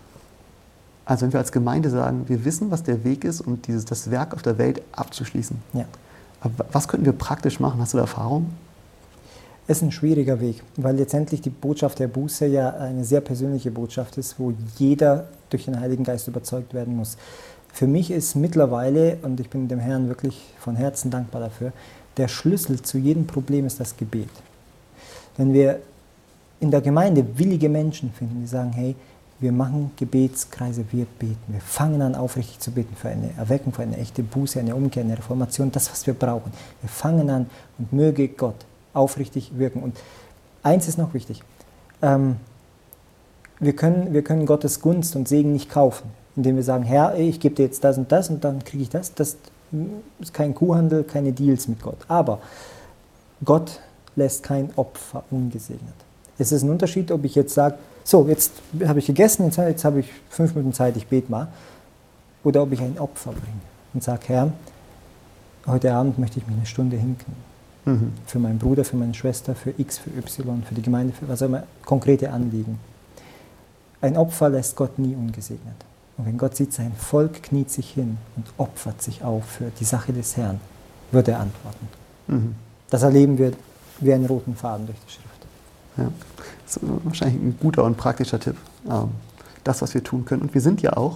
Also wenn wir als Gemeinde sagen, wir wissen, was der Weg ist, um das Werk auf der Welt abzuschließen. Ja. Aber was könnten wir praktisch machen? Hast du da Erfahrung? Es ist ein schwieriger Weg, weil letztendlich die Botschaft der Buße ja eine sehr persönliche Botschaft ist, wo jeder durch den Heiligen Geist überzeugt werden muss. Für mich ist mittlerweile, und ich bin dem Herrn wirklich von Herzen dankbar dafür, der Schlüssel zu jedem Problem ist das Gebet. Wenn wir in der Gemeinde willige Menschen finden, die sagen, hey, wir machen Gebetskreise, wir beten. Wir fangen an, aufrichtig zu beten für eine Erweckung, für eine echte Buße, eine Umkehr, eine Reformation, das, was wir brauchen. Wir fangen an und möge Gott aufrichtig wirken. Und eins ist noch wichtig, wir können Gottes Gunst und Segen nicht kaufen, indem wir sagen, Herr, ich gebe dir jetzt das und dann kriege ich das. Das ist kein Kuhhandel, keine Deals mit Gott. Aber Gott lässt kein Opfer ungesegnet. Es ist ein Unterschied, ob ich jetzt sage, so, jetzt habe ich gegessen, jetzt habe ich 5 Minuten Zeit, ich bete mal. Oder ob ich ein Opfer bringe und sage, Herr, heute Abend möchte ich mich eine Stunde hinknien. Für meinen Bruder, für meine Schwester, für X, für Y, für die Gemeinde, für was auch immer, konkrete Anliegen. Ein Opfer lässt Gott nie ungesegnet. Und wenn Gott sieht, sein Volk kniet sich hin und opfert sich auf für die Sache des Herrn, wird er antworten. Das erleben wir wie einen roten Faden durch die Schrift. Ja, das ist wahrscheinlich ein guter und praktischer Tipp, das, was wir tun können. Und wir sind ja auch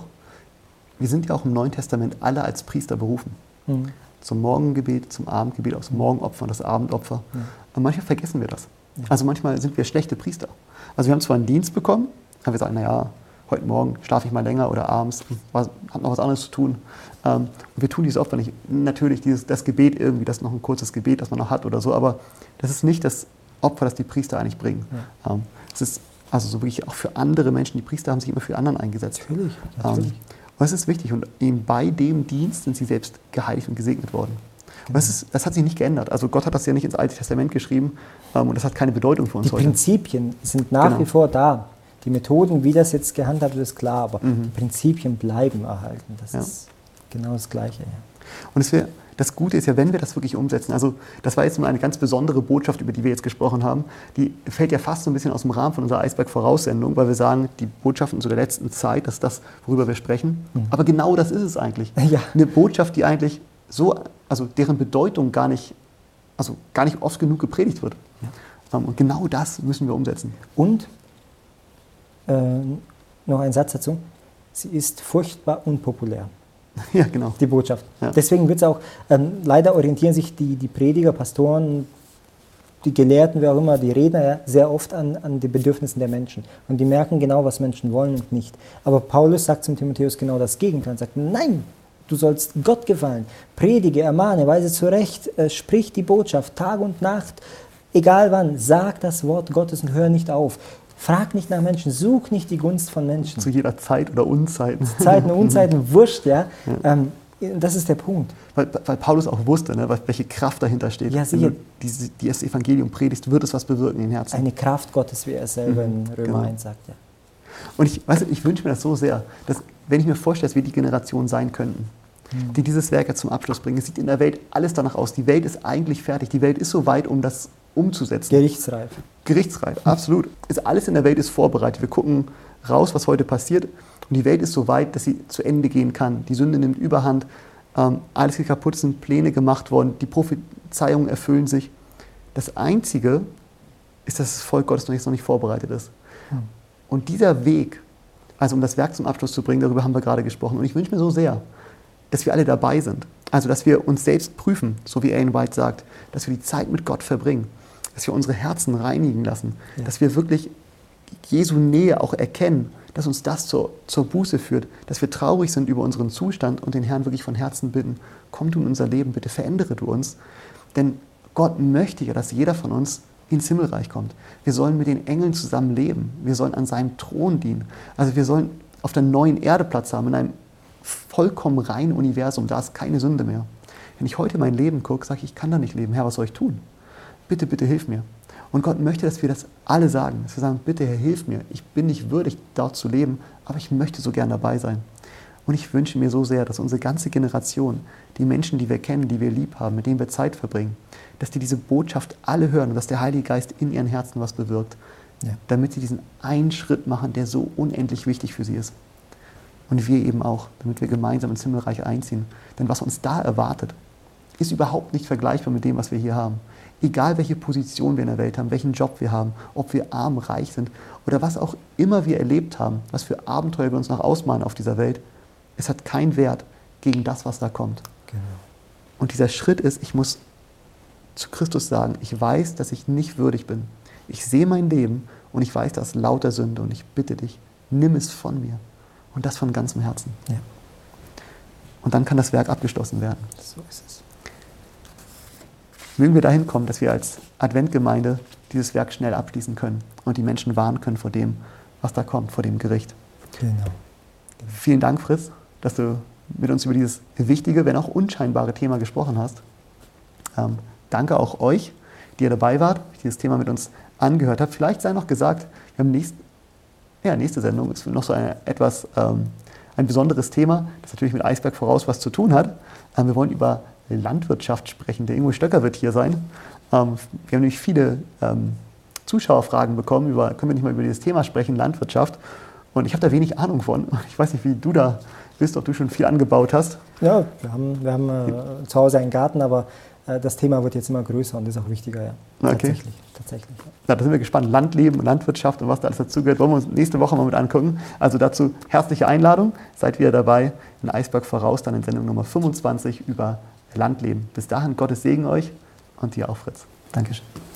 im Neuen Testament alle als Priester berufen. Zum Morgengebet, zum Abendgebet, auch zum Morgenopfer und das Abendopfer. Und manchmal vergessen wir das. Also manchmal sind wir schlechte Priester. Also wir haben zwar einen Dienst bekommen, aber wir sagen, naja, heute Morgen schlafe ich mal länger oder abends, habe noch was anderes zu tun. Und wir tun dies oft, wenn ich natürlich das Gebet irgendwie, das ist noch ein kurzes Gebet, das man noch hat oder so, aber das ist nicht das Opfer, das die Priester eigentlich bringen. Es ist also so wirklich auch für andere Menschen, die Priester haben sich immer für anderen eingesetzt. Natürlich. Und es ist wichtig und eben bei dem Dienst sind sie selbst geheiligt und gesegnet worden. Und das hat sich nicht geändert. Also Gott hat das ja nicht ins Alte Testament geschrieben und das hat keine Bedeutung für uns heute. Die Prinzipien sind nach wie vor da. Die Methoden, wie das jetzt gehandhabt wird, ist klar, aber die Prinzipien bleiben erhalten. Das ist genau das Gleiche. Und das Gute ist ja, wenn wir das wirklich umsetzen, also das war jetzt mal eine ganz besondere Botschaft, über die wir jetzt gesprochen haben, die fällt ja fast so ein bisschen aus dem Rahmen von unserer Eisberg-Voraussendung, weil wir sagen, die Botschaften zu der letzten Zeit, das ist das, worüber wir sprechen. Aber genau das ist es eigentlich. Eine Botschaft, die eigentlich deren Bedeutung gar nicht oft genug gepredigt wird. Und genau das müssen wir umsetzen. Und noch ein Satz dazu, sie ist furchtbar unpopulär. Ja, genau. Die Botschaft. Ja. Deswegen wird es auch, leider orientieren sich die Prediger, Pastoren, die Gelehrten, wer auch immer, die Redner sehr oft an den Bedürfnissen der Menschen. Und die merken genau, was Menschen wollen und nicht. Aber Paulus sagt zum Timotheus genau das Gegenteil. Er sagt, nein, du sollst Gott gefallen. Predige, ermahne, weise zurecht, sprich die Botschaft, Tag und Nacht, egal wann, sag das Wort Gottes und hör nicht auf. Frag nicht nach Menschen, such nicht die Gunst von Menschen. Zu jeder Zeit oder Unzeit. Zeiten, Unzeiten, wurscht, ja. Das ist der Punkt. Weil Paulus auch wusste, ne, welche Kraft dahinter steht. Ja, sicher. Wenn du das Evangelium predigst, wird es was bewirken in den Herzen. Eine Kraft Gottes, wie er selber in Römer 1 sagt. Ja. Und ich wünsche mir das so sehr, dass, wenn ich mir vorstelle, dass wir die Generation sein könnten, die dieses Werk jetzt zum Abschluss bringen. Es sieht in der Welt alles danach aus. Die Welt ist eigentlich fertig. Die Welt ist so weit, um das umzusetzen. Gerichtsreif. Gerichtsreif, absolut. Alles in der Welt ist vorbereitet. Wir gucken raus, was heute passiert. Und die Welt ist so weit, dass sie zu Ende gehen kann. Die Sünde nimmt Überhand. Alles geht kaputt, es sind Pläne gemacht worden. Die Prophezeiungen erfüllen sich. Das Einzige ist, dass das Volk Gottes noch nicht vorbereitet ist. Und dieser Weg, also um das Werk zum Abschluss zu bringen, darüber haben wir gerade gesprochen. Und ich wünsche mir so sehr, dass wir alle dabei sind. Also, dass wir uns selbst prüfen, so wie Ellen White sagt, dass wir die Zeit mit Gott verbringen, dass wir unsere Herzen reinigen lassen, dass wir wirklich Jesu Nähe auch erkennen, dass uns das zur Buße führt, dass wir traurig sind über unseren Zustand und den Herrn wirklich von Herzen bitten, komm du in unser Leben, bitte verändere du uns. Denn Gott möchte ja, dass jeder von uns ins Himmelreich kommt. Wir sollen mit den Engeln zusammen leben. Wir sollen an seinem Thron dienen. Also wir sollen auf der neuen Erde Platz haben, in einem vollkommen reinen Universum. Da ist keine Sünde mehr. Wenn ich heute mein Leben gucke, sage ich kann da nicht leben. Herr, was soll ich tun? Bitte, bitte hilf mir. Und Gott möchte, dass wir das alle sagen. Dass wir sagen, bitte Herr, hilf mir. Ich bin nicht würdig, dort zu leben, aber ich möchte so gern dabei sein. Und ich wünsche mir so sehr, dass unsere ganze Generation, die Menschen, die wir kennen, die wir lieb haben, mit denen wir Zeit verbringen, dass die diese Botschaft alle hören und dass der Heilige Geist in ihren Herzen was bewirkt, damit sie diesen einen Schritt machen, der so unendlich wichtig für sie ist. Und wir eben auch, damit wir gemeinsam ins Himmelreich einziehen. Denn was uns da erwartet, ist überhaupt nicht vergleichbar mit dem, was wir hier haben. Egal, welche Position wir in der Welt haben, welchen Job wir haben, ob wir arm, reich sind oder was auch immer wir erlebt haben, was für Abenteuer wir uns noch ausmalen auf dieser Welt, es hat keinen Wert gegen das, was da kommt. Genau. Und dieser Schritt ist, ich muss zu Christus sagen, ich weiß, dass ich nicht würdig bin. Ich sehe mein Leben und ich weiß, das ist lauter Sünde und ich bitte dich, nimm es von mir. Und das von ganzem Herzen. Ja. Und dann kann das Werk abgeschlossen werden. So ist es. Mögen wir dahin kommen, dass wir als Adventgemeinde dieses Werk schnell abschließen können und die Menschen warnen können vor dem, was da kommt, vor dem Gericht. Genau. Vielen Dank, Fritz, dass du mit uns über dieses wichtige, wenn auch unscheinbare Thema gesprochen hast. Danke auch euch, die ihr dabei wart, die dieses Thema mit uns angehört habt. Vielleicht sei noch gesagt, wir haben nächste Sendung ist noch so ein besonderes Thema, das natürlich mit Eisberg voraus was zu tun hat. Wir wollen über Landwirtschaft sprechen. Der Ingo Stöcker wird hier sein. Wir haben nämlich viele Zuschauerfragen bekommen, können wir nicht mal über dieses Thema sprechen, Landwirtschaft. Und ich habe da wenig Ahnung von. Ich weiß nicht, wie du da bist, ob du schon viel angebaut hast. Ja, wir haben zu Hause einen Garten, aber das Thema wird jetzt immer größer und ist auch wichtiger. Ja. Okay. Tatsächlich. Ja, da sind wir gespannt. Landleben, Landwirtschaft und was da alles dazugehört, wollen wir uns nächste Woche mal mit angucken. Also dazu herzliche Einladung. Seid wieder dabei in Eisberg voraus, dann in Sendung Nummer 25 über Landleben. Bis dahin, Gottes Segen euch und dir auch, Fritz. Dankeschön.